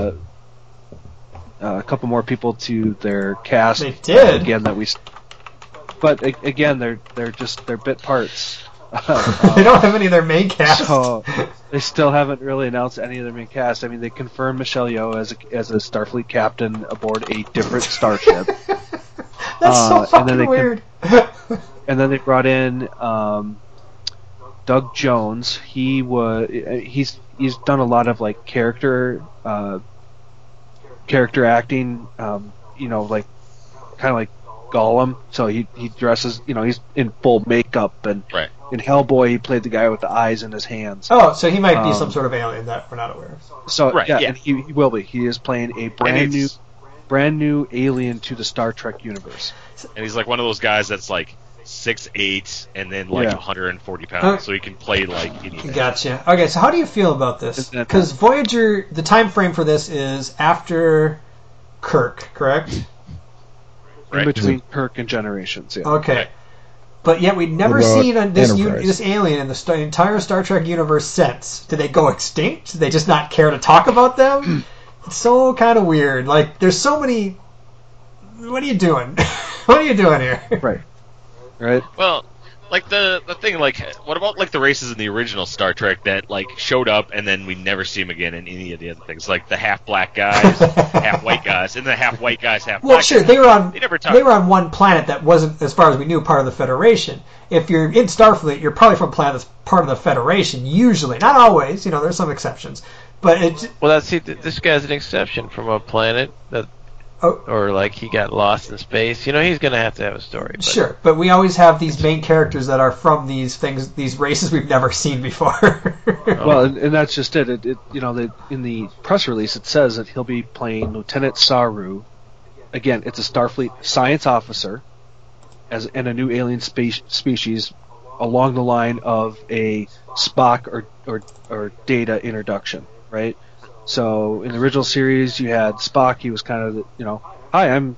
S4: people to their cast.
S1: They did.
S4: But again, they're bit parts.
S1: They don't have any of their main cast.
S4: So they still haven't really announced any of their main cast. I mean, they confirmed Michelle Yeoh as a Starfleet captain aboard a different starship.
S1: That's so fucking weird.
S4: And then they brought in Doug Jones. He's done a lot of like character acting. Like kind of like Gollum. So he dresses. He's in full makeup, and
S2: right.
S4: In Hellboy he played the guy with the eyes in his hands.
S1: Oh, so he might be some sort of alien that we're not aware of.
S4: So right, yeah. And he will be. He is playing a brand new alien to the Star Trek universe.
S2: And he's like one of those guys that's like 6'8" and then like 140 pounds, so he can play like anything.
S1: Gotcha. Okay, so how do you feel about this? Because Voyager, the time frame for this is after Kirk, correct?
S4: Right. In between Kirk and Generations, yeah.
S1: Okay.
S2: Right.
S1: But yet we've never seen this alien in the entire Star Trek universe since. Did they go extinct? Did they just not care to talk about them? It's so kind of weird. Like, there's so many... What are you doing? What are you doing here?
S4: Right.
S2: Well, like the thing, like, what about like the races in the original Star Trek that like showed up and then we never see them again in any of the other things, like the half black guys, half white guys, and the half white guys, half black.
S1: Well, sure,
S2: guys.
S1: They were on one planet that wasn't, as far as we knew, part of the Federation. If you're in Starfleet, you're probably from a planet that's part of the Federation. Usually, not always. There's some exceptions, but
S5: this guy's an exception from a planet that. Or like he got lost in space. He's going to have a story. But.
S1: Sure, but we always have these main characters that are from these things, these races we've never seen before.
S4: Well, and that's just it. In the press release, it says that he'll be playing Lieutenant Saru. Again, it's a Starfleet science officer, and a new alien species along the line of a Spock or Data introduction, right? So in the original series, you had Spock. He was kind of, hi, I'm,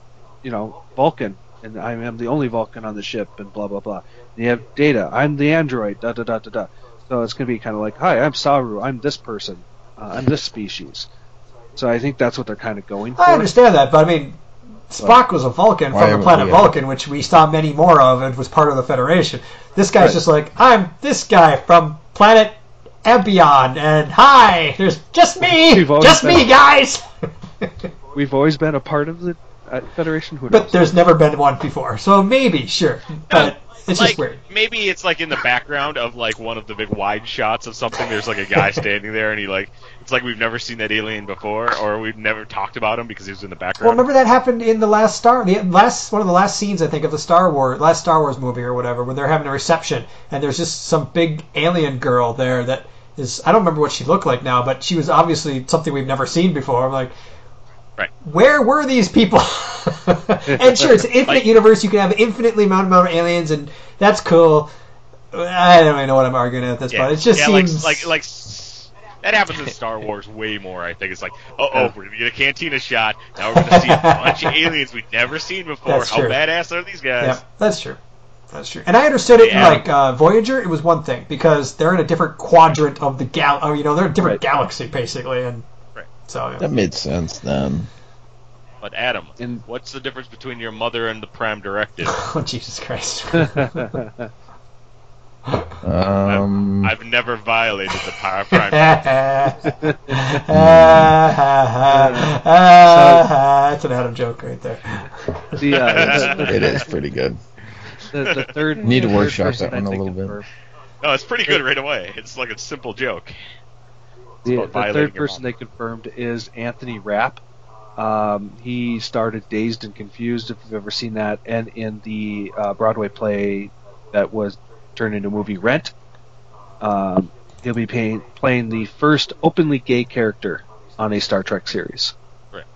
S4: Vulcan, and I am the only Vulcan on the ship, and blah blah blah. And you have Data. I'm the android. Da da da da da. So it's going to be kind of like, hi, I'm Saru. I'm this person. I'm this species. So I think that's what they're kind of going for.
S1: I understand that, but I mean, Spock was a Vulcan from the planet Vulcan, which we saw many more of, and was part of the Federation. This guy's just like, I'm this guy from planet Ebion, and hi, there's just me, guys.
S4: We've always been a part of the Federation.
S1: But there's never been one before, so maybe, sure, but it's just weird.
S2: Maybe it's like in the background of like one of the big wide shots of something. There's like a guy standing there, and it's like we've never seen that alien before, or we've never talked about him because he was in the background.
S1: Well, remember that happened in the one of the last scenes, I think, of the last Star Wars movie or whatever, when they're having a reception, and there's just some big alien girl there that is, I don't remember what she looked like now, but she was obviously something we've never seen before. I'm like,
S2: right,
S1: where were these people? And sure, it's an infinite universe. You can have an infinitely amount of aliens, and that's cool. I don't even know what I'm arguing at this point. It just seems
S2: like that happens in Star Wars way more. I think it's like, we're gonna get a cantina shot. Now we're gonna see a bunch of aliens we've never seen before.
S1: That's
S2: How
S1: true.
S2: badass are these guys?
S1: Yeah, that's true. That's true. And I understood it in like Voyager. It was one thing because they're in a different quadrant of the they're in a different galaxy basically, and so
S3: that made sense then.
S2: But Adam, what's the difference between your mother and the Prime Directive?
S1: Oh, Jesus Christ.
S2: I've never violated the Prime Directive.
S1: That's an Adam joke right there.
S3: It is pretty good.
S4: The third
S3: need to workshop that one a little bit.
S2: No, it's pretty good right away. It's like a simple joke.
S4: The third person they confirmed is Anthony Rapp. He started Dazed and Confused, if you've ever seen that, and in the Broadway play that was turned into movie Rent. He'll be playing the first openly gay character on a Star Trek series.
S2: Right.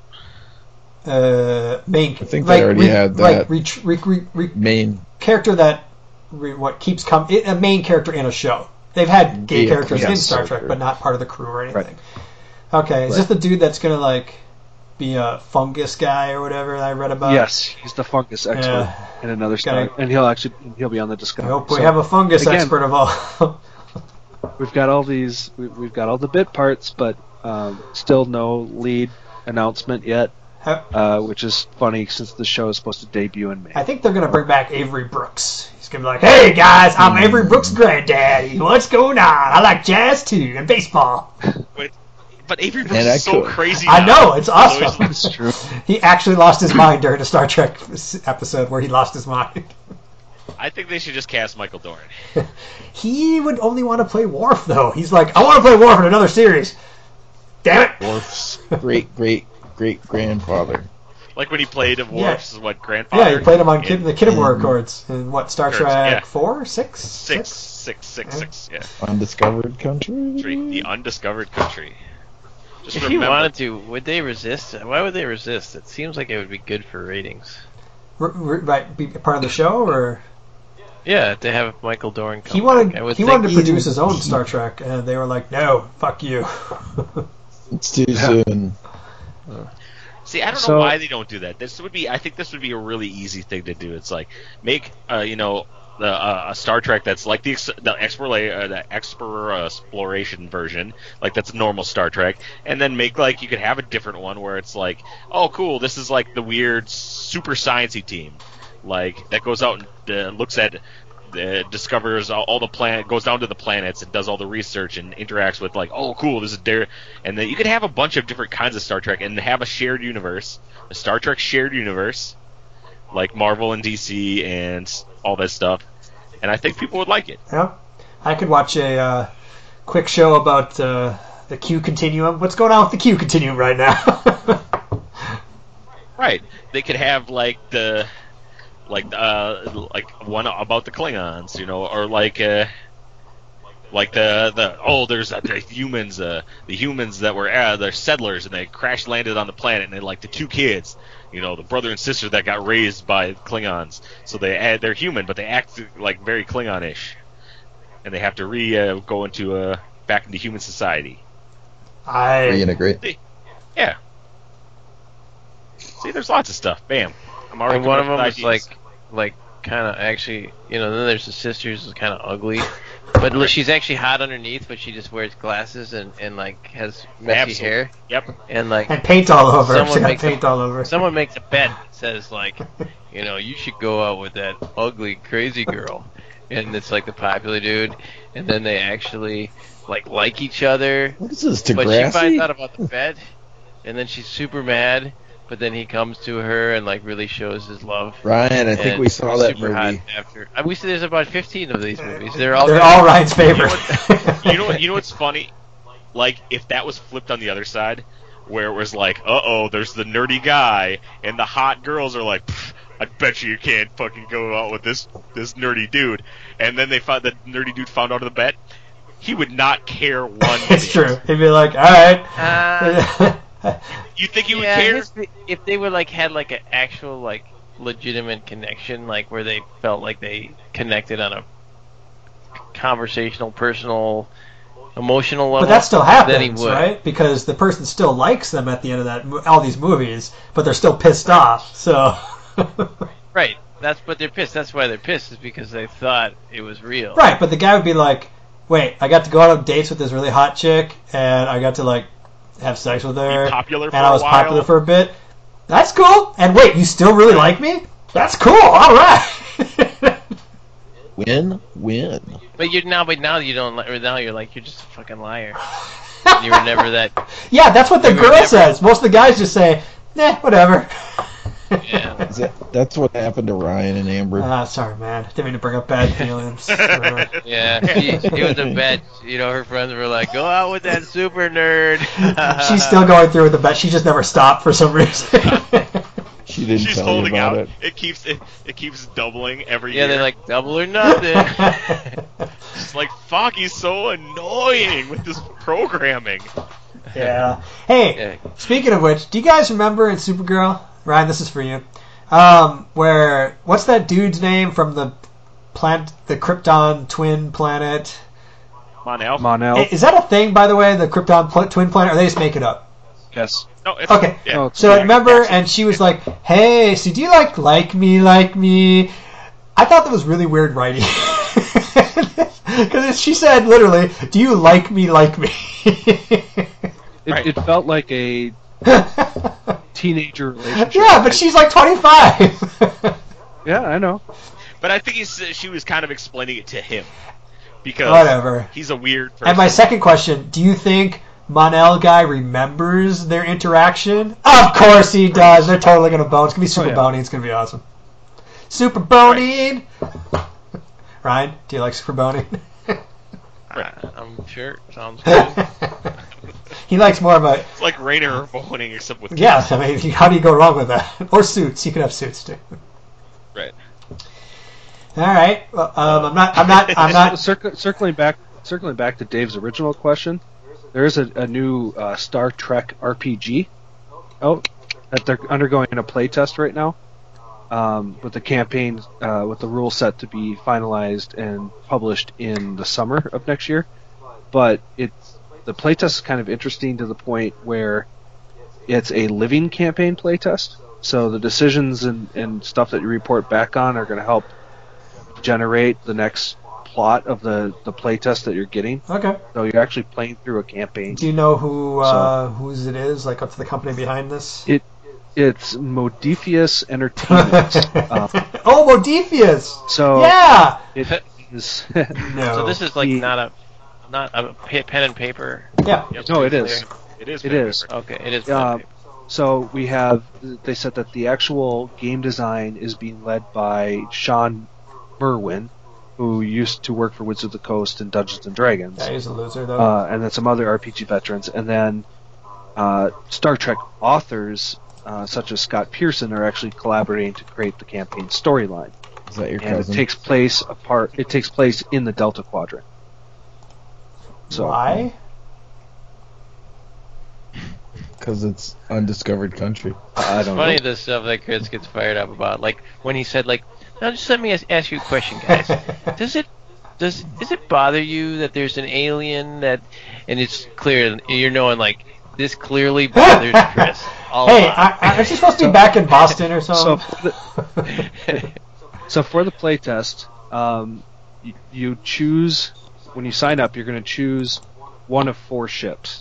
S3: I think they already had that.
S1: Main character that keeps coming. A main character in a show. They've had gay characters in Star Trek, but not part of the crew or anything. Right. Okay, is this the dude that's gonna be a fungus guy or whatever that I read about?
S4: Yes, he's the fungus expert in another Star, and he'll be on the Discovery.
S1: I hope we have a fungus expert of all.
S4: We've got all these. We've got all the bit parts, but still no lead announcement yet. Which is funny since the show is supposed to debut in May.
S1: I think they're going to bring back Avery Brooks. He's going to be like, "Hey guys, I'm Avery Brooks' granddaddy. What's going on? I like jazz too and baseball."
S2: Wait, but Avery Brooks is so crazy.
S1: I know, it's awesome.
S4: It's true.
S1: He actually lost his mind during a Star Trek episode where he lost his mind.
S2: I think they should just cast Michael Dorn.
S1: He would only want to play Worf, though. He's like, "I want to play Worf in another series." Damn it!
S3: Worf's great-great-great-grandfather.
S2: Like when he played Worf's grandfather?
S1: Yeah, he played him on the Kiddamore Accords in Star Trek 4? 6?
S2: 6, yeah.
S3: Undiscovered Country?
S2: The Undiscovered Country.
S5: If he wanted to, would they resist? Why would they resist? It seems like it would be good for ratings.
S1: Right, be part of the show, or?
S5: Yeah, to have Michael Dorn come
S1: He wanted to produce his own Star Trek, and they were like, "No, fuck you."
S3: It's too soon.
S2: See, I don't know why they don't do that. I think this would be a really easy thing to do. It's like make a Star Trek that's like the exploration version, like that's a normal Star Trek, and then make you could have a different one where it's like, oh cool, this is like the weird super sciencey team, that goes out and looks at, discovers all the planet, goes down to the planets and does all the research and interacts with oh cool, this is there, and then you could have a bunch of different kinds of Star Trek and have a shared universe, a Star Trek shared universe, like Marvel and DC and all that stuff, and I think people would like it.
S1: Yeah, I could watch a quick show about the Q Continuum. What's going on with the Q Continuum right now?
S2: Right, they could have one about the Klingons, or there's the humans that were they're settlers and they crash landed on the planet, and they the two kids, the brother and sister that got raised by Klingons, so they're human but they act very Klingon-ish, and they have to go into back into human society.
S3: Reintegrate.
S2: Yeah. See, there's lots of stuff. Bam. I'm already.
S5: And one of them is kind of actually, then there's the sister who's kind of ugly, but she's actually hot underneath, but she just wears glasses and has messy hair.
S2: Yep.
S5: And
S1: and paint all over. All over.
S5: Someone makes a bet that says you should go out with that ugly crazy girl, and it's the popular dude, and then they actually like each other.
S3: What is this, Degrassi?
S5: But she finds out about the bet, and then she's super mad. But then he comes to her and really shows his love.
S3: Ryan, I think we saw that movie.
S5: We said there's about 15 of these movies. They're
S1: all Ryan's favorite.
S2: You know what's funny? If that was flipped on the other side, where it was there's the nerdy guy and the hot girls are I bet you can't fucking go out with this nerdy dude, and then the nerdy dude found out of the bet, he would not care one bit.
S1: It's true. He'd be like, all right.
S2: You think he would care?
S5: If they would had an actual legitimate connection, where they felt they connected on a conversational, personal, emotional level.
S1: But that still happens,
S5: then he would.
S1: right? Because the person still likes them at the end of all these movies, but they're still pissed off. So.
S5: Right. But they're pissed. That's why they're pissed, is because they thought it was real.
S1: Right, but the guy would be like, wait, I got to go on dates with this really hot chick, and I got to, like, have sex with her,
S2: Be popular for
S1: and I was
S2: a while.
S1: popular for a bit. That's cool. And wait, you still really like me? That's cool. All right.
S3: Win.
S5: But now you don't. Now you're like, you're just a fucking liar. You were never that.
S1: Yeah, that's what the girl says. Most of the guys just say, whatever.
S5: Yeah.
S3: That's what happened to Ryan and Amber.
S1: Sorry, man. Didn't mean to bring up bad feelings.
S5: Yeah, he was a bet. Her friends were like, "Go out with that super nerd."
S1: She's still going through with the bet. She just never stopped for some reason.
S3: She didn't
S2: She's
S3: tell
S2: holding
S3: you about
S2: out.
S3: it.
S2: It keeps doubling every year.
S5: Yeah, they're like double or nothing.
S2: It's like, fuck, he's so annoying with this programming.
S1: Yeah. Hey, speaking of which, do you guys remember in Supergirl? Ryan, this is for you. Where what's that dude's name from the Krypton twin planet?
S2: Mon-El.
S1: Is that a thing, by the way? The Krypton twin planet, or they just make it up?
S4: Yes.
S2: No, it's,
S1: Okay.
S2: Yeah.
S4: Oh,
S1: So remember, and she was like, "Hey, so do you like me? I thought that was really weird writing. Because she said literally, "Do you like me?
S4: It felt like a teenager relationship.
S1: Yeah, but she's like 25.
S4: Yeah, I know.
S2: But I think she was kind of explaining it to him. Because
S1: Whatever.
S2: He's a weird person.
S1: And my second question, do you think Mon-El guy remembers their interaction? Of course he does. They're totally going to bone. It's going to be super boning. It's going to be awesome. Super boning! Ryan, do you like super boning?
S5: I'm sure. Sounds good.
S1: He likes more of a...
S2: It's like Rainer boning, except with...
S1: Yeah, I mean, how do you go wrong with that? Or suits. You can have suits, too.
S2: Right.
S1: All right. Well, I'm not...
S4: Circling back to Dave's original question, there is a new Star Trek RPG out that they're undergoing a playtest right now, with the campaign, with the rule set to be finalized and published in the summer of next year. But the playtest is kind of interesting to the point where it's a living campaign playtest. So the decisions and stuff that you report back on are going to help generate the next plot of the playtest that you're getting.
S1: Okay.
S4: So you're actually playing through a campaign.
S1: Do you know whose it is? Like, what's the company behind this?
S4: It's Modiphius Entertainment.
S1: Modiphius!
S4: So
S1: yeah!
S4: It is.
S1: No.
S5: So this is like not a pen and paper.
S1: Yeah.
S4: No, it is.
S2: It is.
S4: It is.
S5: Okay, it is. Pen and paper.
S4: So they said that the actual game design is being led by Sean Merwin, who used to work for Wizards of the Coast and Dungeons and Dragons.
S1: Yeah, he's a loser, though.
S4: And then some other RPG veterans. And then Star Trek authors, such as Scott Pearson, are actually collaborating to create the campaign storyline.
S3: Is that your
S4: and
S3: cousin?
S4: it takes place in the Delta Quadrant. So,
S1: Why?
S3: Because it's undiscovered country.
S4: I don't
S5: Funny
S4: know.
S5: the stuff that Chris gets fired up about. Like when he said, like, now just let me ask you a question, guys. Does it bother you that there's an alien and it's clear you're knowing like this clearly bothers Chris?
S1: Hey, aren't you supposed to be back in Boston or something?
S4: So for the playtest, you choose, when you sign up, you're going to choose one of 4 ships.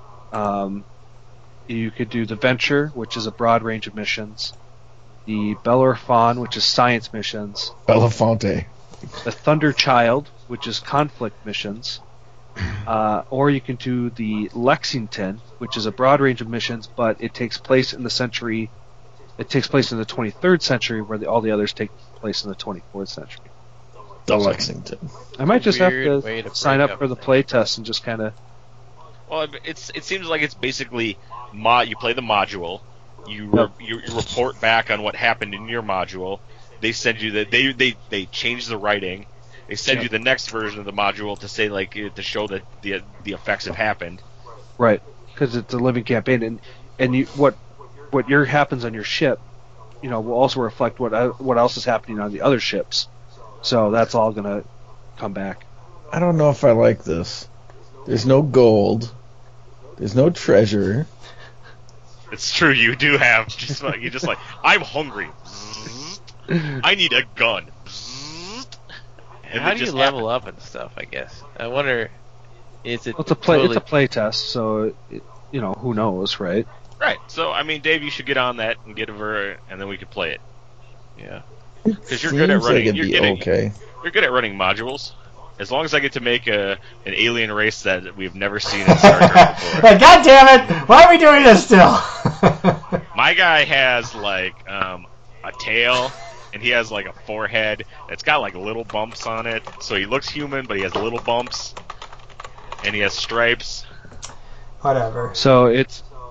S4: You could do the Venture, which is a broad range of missions, the Bellerophon, which is science missions,
S3: Belafonte.
S4: the Thunder Child, which is conflict missions, or you can do the Lexington, which is a broad range of missions, but it takes place in the century. It takes place in the 23rd century, where all the others take place in the 24th century.
S3: The Lexington.
S4: I might just have
S5: Weird way to
S4: to sign
S5: break
S4: up for the playtest and just kind of.
S2: Well, it seems like it's basically you play the module, you report back on what happened in your module. They send you they change the writing. They send you the next version of the module to say to show that the effects have happened.
S4: Right, because it's a living campaign, and what happens on your ship, will also reflect what else is happening on the other ships. So that's all going to come back.
S3: I don't know if I like this. There's no gold. There's no treasure.
S2: It's true. You do have you're just like, I'm hungry. I need a gun.
S5: And how do you level up and stuff? I guess I wonder. Is it?
S4: Well, it's a play test, so who knows, right?
S2: Right. So I mean, Dave, you should get on that and get over, and then we could play it.
S5: Yeah.
S2: Because you're good at running.
S3: Like
S2: You're good at running modules. As long as I get to make an alien race that we've never seen in Star Trek before.
S1: God damn it! Why are we doing this still?
S2: My guy has like a tail, and he has like a forehead that's got like little bumps on it. So he looks human, but he has little bumps, and he has stripes.
S1: Whatever.
S4: So they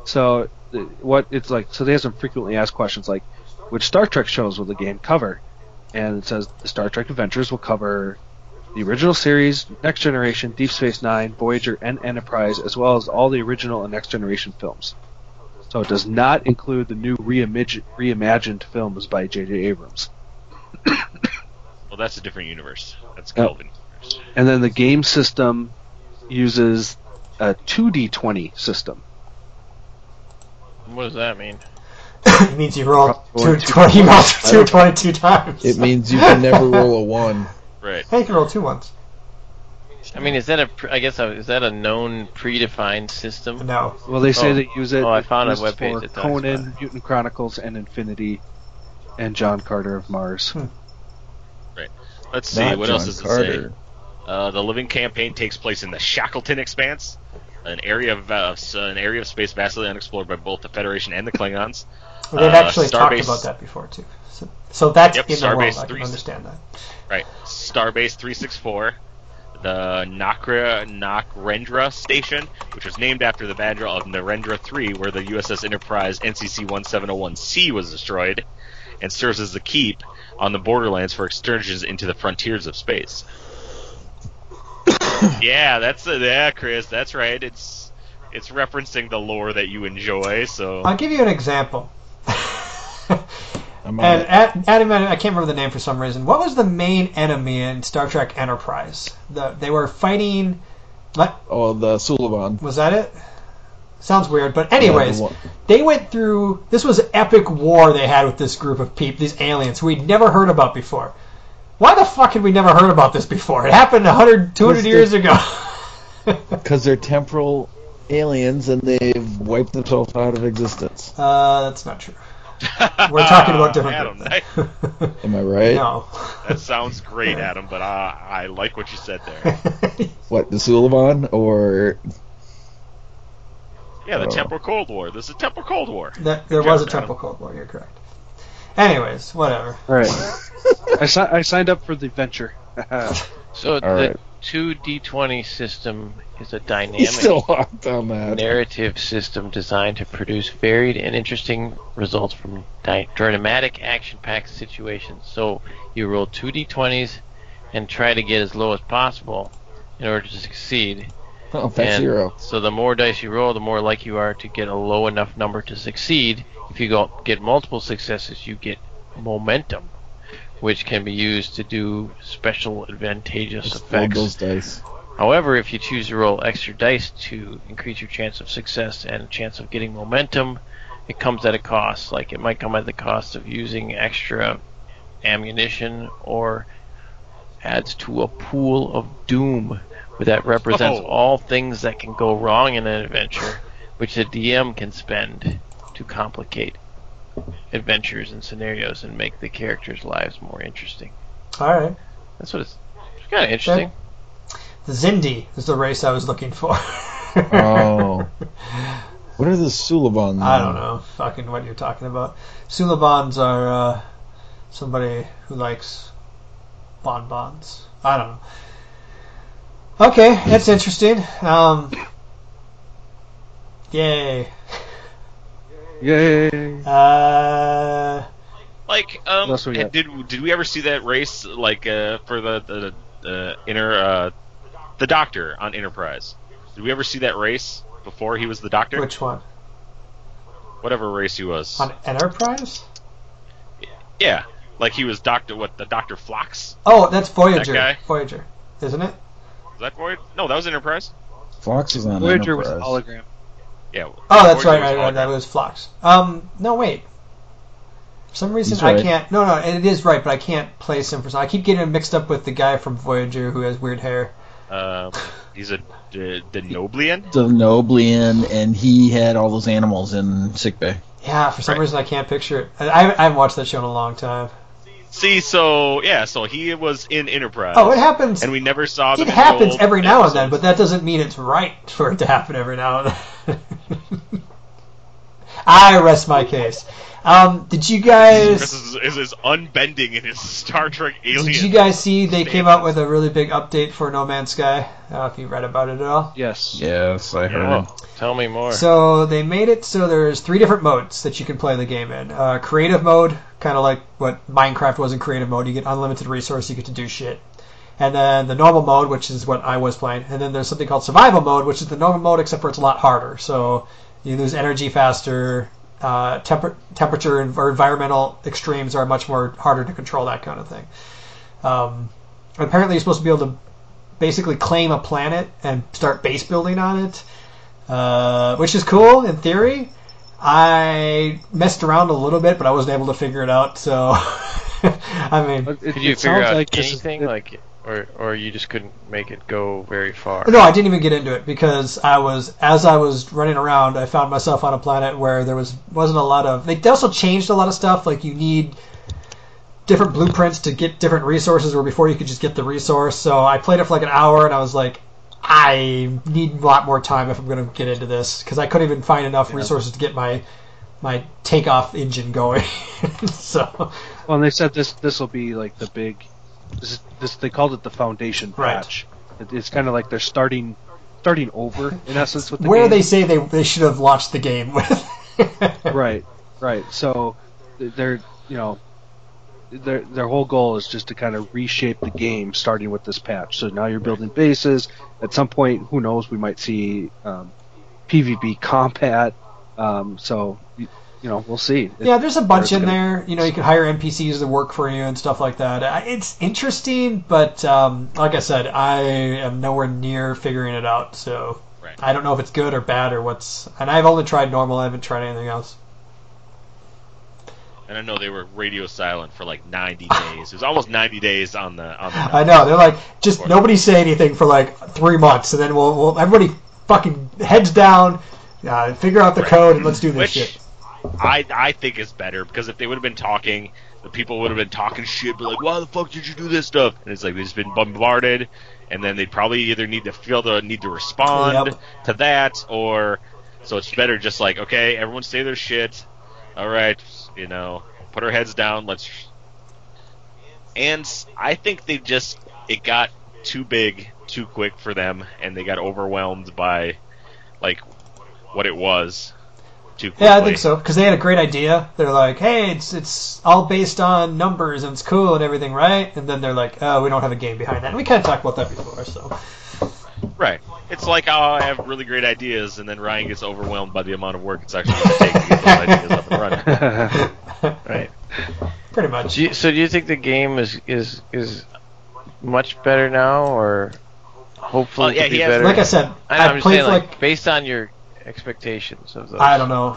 S4: have some frequently asked questions like, which Star Trek shows will the game cover? And it says the Star Trek Adventures will cover the original series, Next Generation, Deep Space Nine, Voyager, and Enterprise, as well as all the original and Next Generation films. So it does not include the new reimagined films by J.J. Abrams.
S2: Well, that's a different universe. That's Kelvin universe.
S4: And then the game system uses a 2D20 system.
S5: What does that mean?
S1: It means you roll 222 times.
S3: It means you can never roll a 1.
S2: Right.
S1: Hey, you can roll 2 ones.
S5: I mean, is that a known predefined system?
S1: No.
S4: Well, they say they use it.
S5: Oh, I found a
S4: used
S5: webpage
S4: for
S5: that talks
S4: Conan,
S5: about it.
S4: Mutant Chronicles, and Infinity, and John Carter of Mars.
S2: Right. Let's see.
S3: Not
S2: what
S3: John
S2: else does
S3: Carter.
S2: it say? The Living Campaign takes place in the Shackleton Expanse, an area of space vastly unexplored by both the Federation and the Klingons.
S1: Well, they've actually talked about that before, too. So that's in the world. I can understand that.
S2: Right. Starbase 364, the Nakrendra Station, which was named after the battle of Narendra 3, where the USS Enterprise NCC-1701C was destroyed, and serves as the keep on the borderlands for excursions into the frontiers of space. Yeah, Chris, that's right. It's referencing the lore that you enjoy. So
S1: I'll give you an example. Adam, I can't remember the name for some reason. What was the main enemy in Star Trek Enterprise? They were fighting.
S3: Oh, the Suliban.
S1: Was that it? Sounds weird, but anyways, they went through. This was an epic war they had with this group of people, these aliens who we'd never heard about before. Why the fuck had we never heard about this before? It happened 100, 200 years ago.
S3: Because they're temporal aliens and they've wiped themselves out of existence.
S1: That's not true. We're talking about different
S2: Adam,
S1: things.
S3: Am I right?
S1: No.
S2: That sounds great, Adam, but I like what you said there.
S3: What, the Suliban or...
S2: Yeah, the Temporal Cold War. This is Temporal Cold War.
S1: There was a Temporal Cold War, you're correct. Anyways, whatever.
S4: All right. I signed up for the venture.
S5: So the 2D20 system is a dynamic
S3: still locked on that.
S5: narrative system designed to produce varied and interesting results from dramatic, action-packed situations. So you roll 2D20s and try to get as low as possible in order to succeed.
S3: Oh, that's 0.
S5: So the more dice you roll, the more likely you are to get a low enough number to succeed. If you get multiple successes, you get momentum, which can be used to do special advantageous effects.
S3: Those dice.
S5: However, if you choose to roll extra dice to increase your chance of success and chance of getting momentum, it comes at a cost. Like, it might come at the cost of using extra ammunition, or adds to a pool of doom that represents all things that can go wrong in an adventure, which the DM can spend to complicate adventures and scenarios and make the characters' lives more interesting.
S1: Alright.
S5: That's what it's kind of interesting.
S1: The Zindi is the race I was looking for.
S3: Oh. What are the Sulibans?
S1: I don't know. Fucking what you're talking about. Sulibans are somebody who likes bonbons. I don't know. Okay, that's interesting. Yay.
S4: Yay.
S2: Did we ever see that race, like, for the Doctor on Enterprise? Did we ever see that race before he was the Doctor?
S1: Which one?
S2: Whatever race he was.
S1: On Enterprise?
S2: Yeah, like he was the Dr. Phlox?
S1: Oh, that's Voyager.
S2: That guy?
S1: Voyager, isn't it?
S2: that Voyager? No, that was Enterprise.
S3: Phlox is on
S4: Voyager
S3: Enterprise.
S4: was a hologram.
S2: Yeah.
S1: Oh, that's right. That was Phlox. No, wait. For some reason,
S3: He's right.
S1: I can't. No, and it is right, but I can't place him for some. I keep getting him mixed up with the guy from Voyager who has weird hair.
S2: He's a Denoblian.
S3: Denoblian, and he had all those animals in sickbay.
S1: Yeah, for some reason I can't picture it. I haven't watched that show in a long time.
S2: See, so he was in Enterprise.
S1: Oh, it happens.
S2: And we never saw them.
S1: It happens every now and then, but that doesn't mean it's right for it to happen every now and then. I rest my case. Did you guys...
S2: Chris is unbending in his Star Trek Alien.
S1: Did you guys see they came out with a really big update for No Man's Sky? I don't know if you read about it at all.
S4: Yes.
S3: Yes, I heard.
S5: Tell me more.
S1: So they made it so there's 3 different modes that you can play the game in. Creative mode, kind of like what Minecraft was in creative mode. You get unlimited resources, you get to do shit. And then the normal mode, which is what I was playing. And then there's something called survival mode, which is the normal mode except for it's a lot harder. So you lose energy faster. Temperature or environmental extremes are much more harder to control, that kind of thing. Apparently you're supposed to be able to basically claim a planet and start base building on it, which is cool in theory. I messed around a little bit, but I wasn't able to figure it out, so... I mean...
S5: Could you figure out anything, or you just couldn't make it go very far?
S1: No, I didn't even get into it because as I was running around, I found myself on a planet where there wasn't a lot of... They also changed a lot of stuff, like you need different blueprints to get different resources where before you could just get the resource. So I played it for like an hour and I was like, I need a lot more time if I'm going to get into this because I couldn't even find enough resources to get my takeoff engine going. So...
S4: Well, and they said this will be like the big... This they called it the foundation patch. Right. It's kind of like they're starting over in essence with the
S1: where
S4: game.
S1: They say they should have launched the game with.
S4: Right. So their whole goal is just to kind of reshape the game, starting with this patch. So now you're building bases. At some point, who knows? We might see PvP combat. So. We'll see.
S1: Yeah, there's a bunch in there. You can hire NPCs to work for you and stuff like that. It's interesting, but like I said, I am nowhere near figuring it out. So I don't know if it's good or bad or what's... And I've only tried normal. I haven't tried anything else.
S2: And I know they were radio silent for like 90 days. It was almost 90 days on the
S1: I know. They're like, just nobody say anything for like 3 months, and then we'll everybody fucking heads down, figure out the code, and let's do this shit.
S2: I think it's better because if they would have been talking, the people would have been talking shit, but like, why the fuck did you do this stuff? And it's like they've just been bombarded, and then they'd probably either feel the need to respond to that, or so it's better just like, okay, everyone say their shit. All right, put our heads down. Let's. And I think it got too big too quick for them, and they got overwhelmed by like what it was.
S1: Yeah, I think so, because they had a great idea. They're like, hey, it's all based on numbers, and it's cool and everything, right? And then they're like, oh, we don't have a game behind that. And we kind of talked about that before, so...
S2: Right. It's like how I have really great ideas, and then Ryan gets overwhelmed by the amount of work it's actually going to take to get those ideas up and running.
S5: Right.
S1: Pretty much.
S5: So do you think the game is much better now, or hopefully be better?
S1: Like I said,
S5: I'm just saying, like, based on your expectations of those.
S1: I don't know.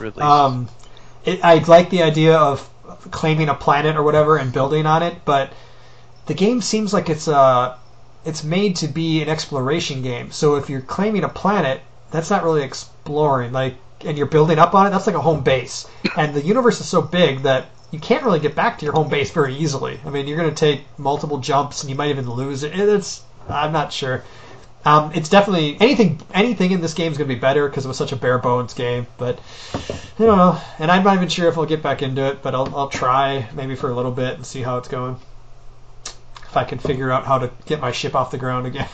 S1: I like the idea of claiming a planet or whatever and building on it, but the game seems like it's made to be an exploration game. So if you're claiming a planet, that's not really exploring. And you're building up on it, that's like a home base. And the universe is so big that you can't really get back to your home base very easily. I mean, you're going to take multiple jumps, and you might even lose it. I'm not sure. It's definitely anything in this game is going to be better because it was such a bare bones game. But I don't know, and I'm not even sure if I'll get back into it. But I'll try maybe for a little bit and see how it's going. If I can figure out how to get my ship off the ground again.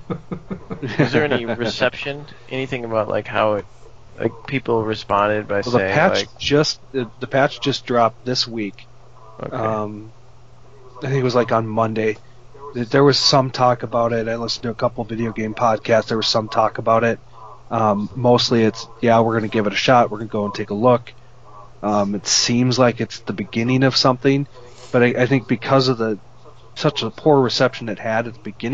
S5: Is there any reception? Anything about like how it, like people responded by saying
S4: the patch just dropped this week.
S5: Okay.
S4: I think it was like on Monday. There was some talk about it. I listened to a couple video game podcasts. There was some talk about it. Mostly it's, we're going to give it a shot. We're going to go and take a look. It seems like it's the beginning of something. But I think because of such a poor reception it had at the beginning,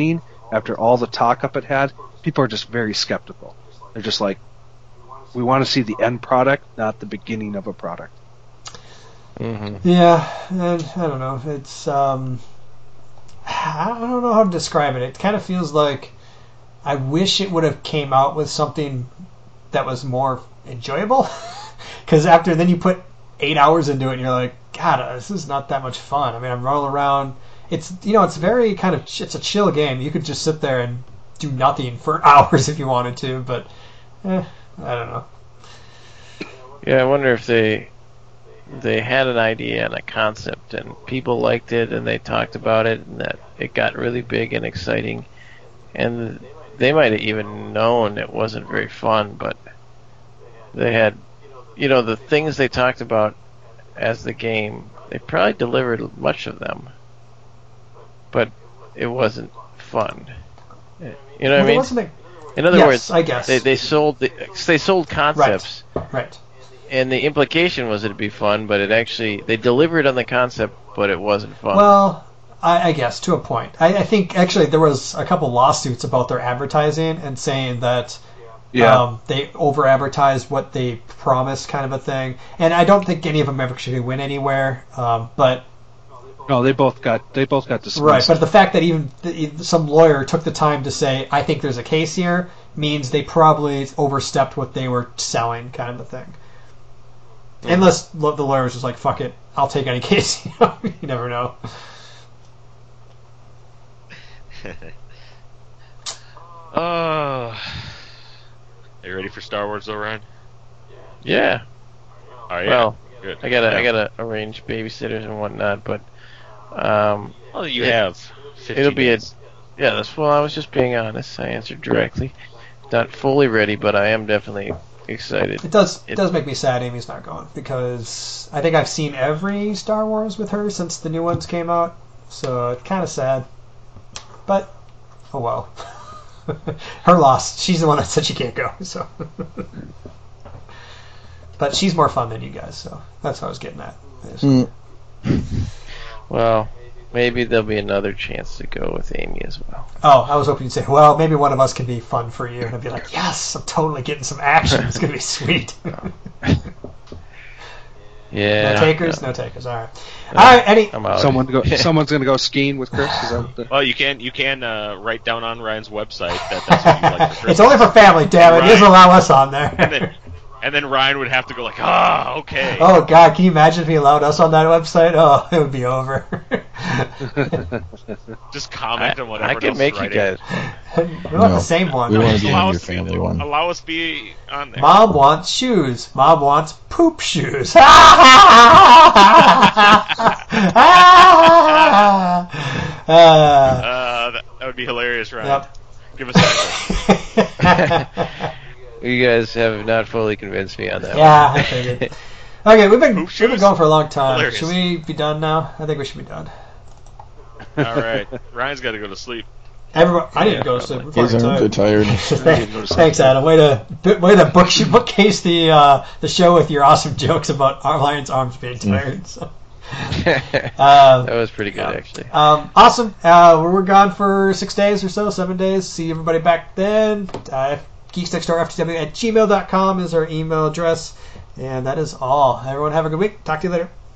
S4: after all the talk up it had, people are just very skeptical. They're just like, we want to see the end product, not the beginning of a product.
S5: Mm-hmm.
S1: Yeah, and I don't know. It's I don't know how to describe it. It kind of feels like I wish it would have came out with something that was more enjoyable. Because then you put 8 hours into it, and you're like, God, this is not that much fun. I mean, I'm rolling around. It's it's very kind of it's a chill game. You could just sit there and do nothing for hours if you wanted to, but I don't know.
S5: Yeah, I wonder if they had an idea and a concept, and people liked it, and they talked about it, and that it got really big and exciting, and they might have even known it wasn't very fun, but they had, the things they talked about as the game, they probably delivered much of them, but it wasn't fun. You know what I mean? In other words,
S1: I guess
S5: they sold concepts,
S1: right?
S5: And the implication was it'd be fun, but they delivered on the concept, but it wasn't fun.
S1: Well, I guess to a point. I think actually there was a couple lawsuits about their advertising and saying that they over-advertised what they promised, kind of a thing. And I don't think any of them actually went anywhere. But
S4: no, they both got dismissed.
S1: Right, but the fact that even some lawyer took the time to say, I think there's a case here, means they probably overstepped what they were selling, kind of a thing. Mm-hmm. Unless the lawyer was just like, fuck it, I'll take any case. You never know.
S2: Are you ready for Star Wars though, Ryan?
S5: Yeah.
S2: Oh, yeah.
S5: Well,
S2: good.
S5: I gotta arrange babysitters and whatnot, but
S2: have 15
S5: it'll be
S2: minutes.
S5: I was just being honest. I answered directly. Not fully ready, but I am definitely excited.
S1: It does make me sad Amy's not going, because I think I've seen every Star Wars with her since the new ones came out, so it's kind of sad. But oh well. Her loss. She's the one that said she can't go, so. But she's more fun than you guys, so that's what I was getting at.
S5: Well, maybe there'll be another chance to go with Amy as well.
S1: Oh, I was hoping you'd say, well, maybe one of us can be fun for you. And I'd be like, yes, I'm totally getting some action. It's going to be sweet.
S5: Yeah.
S1: No takers? No takers. All right. All right, Eddie.
S4: Someone's going to go skiing with Chris? Is that
S2: Well, you can write down on Ryan's website that's what you like for Christmas.
S1: It's only for family, damn it. He doesn't allow us on there.
S2: And then Ryan would have to go like, okay.
S1: Oh, God, can you imagine if he allowed us on that website? Oh, it would be over.
S2: Just comment on whatever.
S5: I can make you guys.
S1: We want the same one.
S7: We want to be on your family one.
S2: Allow us to be on there.
S1: Mom wants shoes. Mom wants poop shoes.
S2: That would be hilarious, Ryan.
S1: Yep.
S2: Give us that.
S5: You guys have not fully convinced me on that
S1: Yeah, I figured. Okay, we've been going for a long time.
S2: Hilarious.
S1: Should we be done now? I think we should be done.
S2: All right. Ryan's got to go to sleep.
S1: Everybody, I didn't go to sleep. We're
S7: He's
S1: fucking
S7: tired.
S1: Thanks, Adam. Way to bookcase the show with your awesome jokes about our Lion's arms being tired. So.
S5: That was pretty good, actually.
S1: Awesome. We're gone for 6 days or so, 7 days. See everybody back then. GeeksNextDoorFTW@gmail.com is our email address. And that is all. Everyone have a good week. Talk to you later.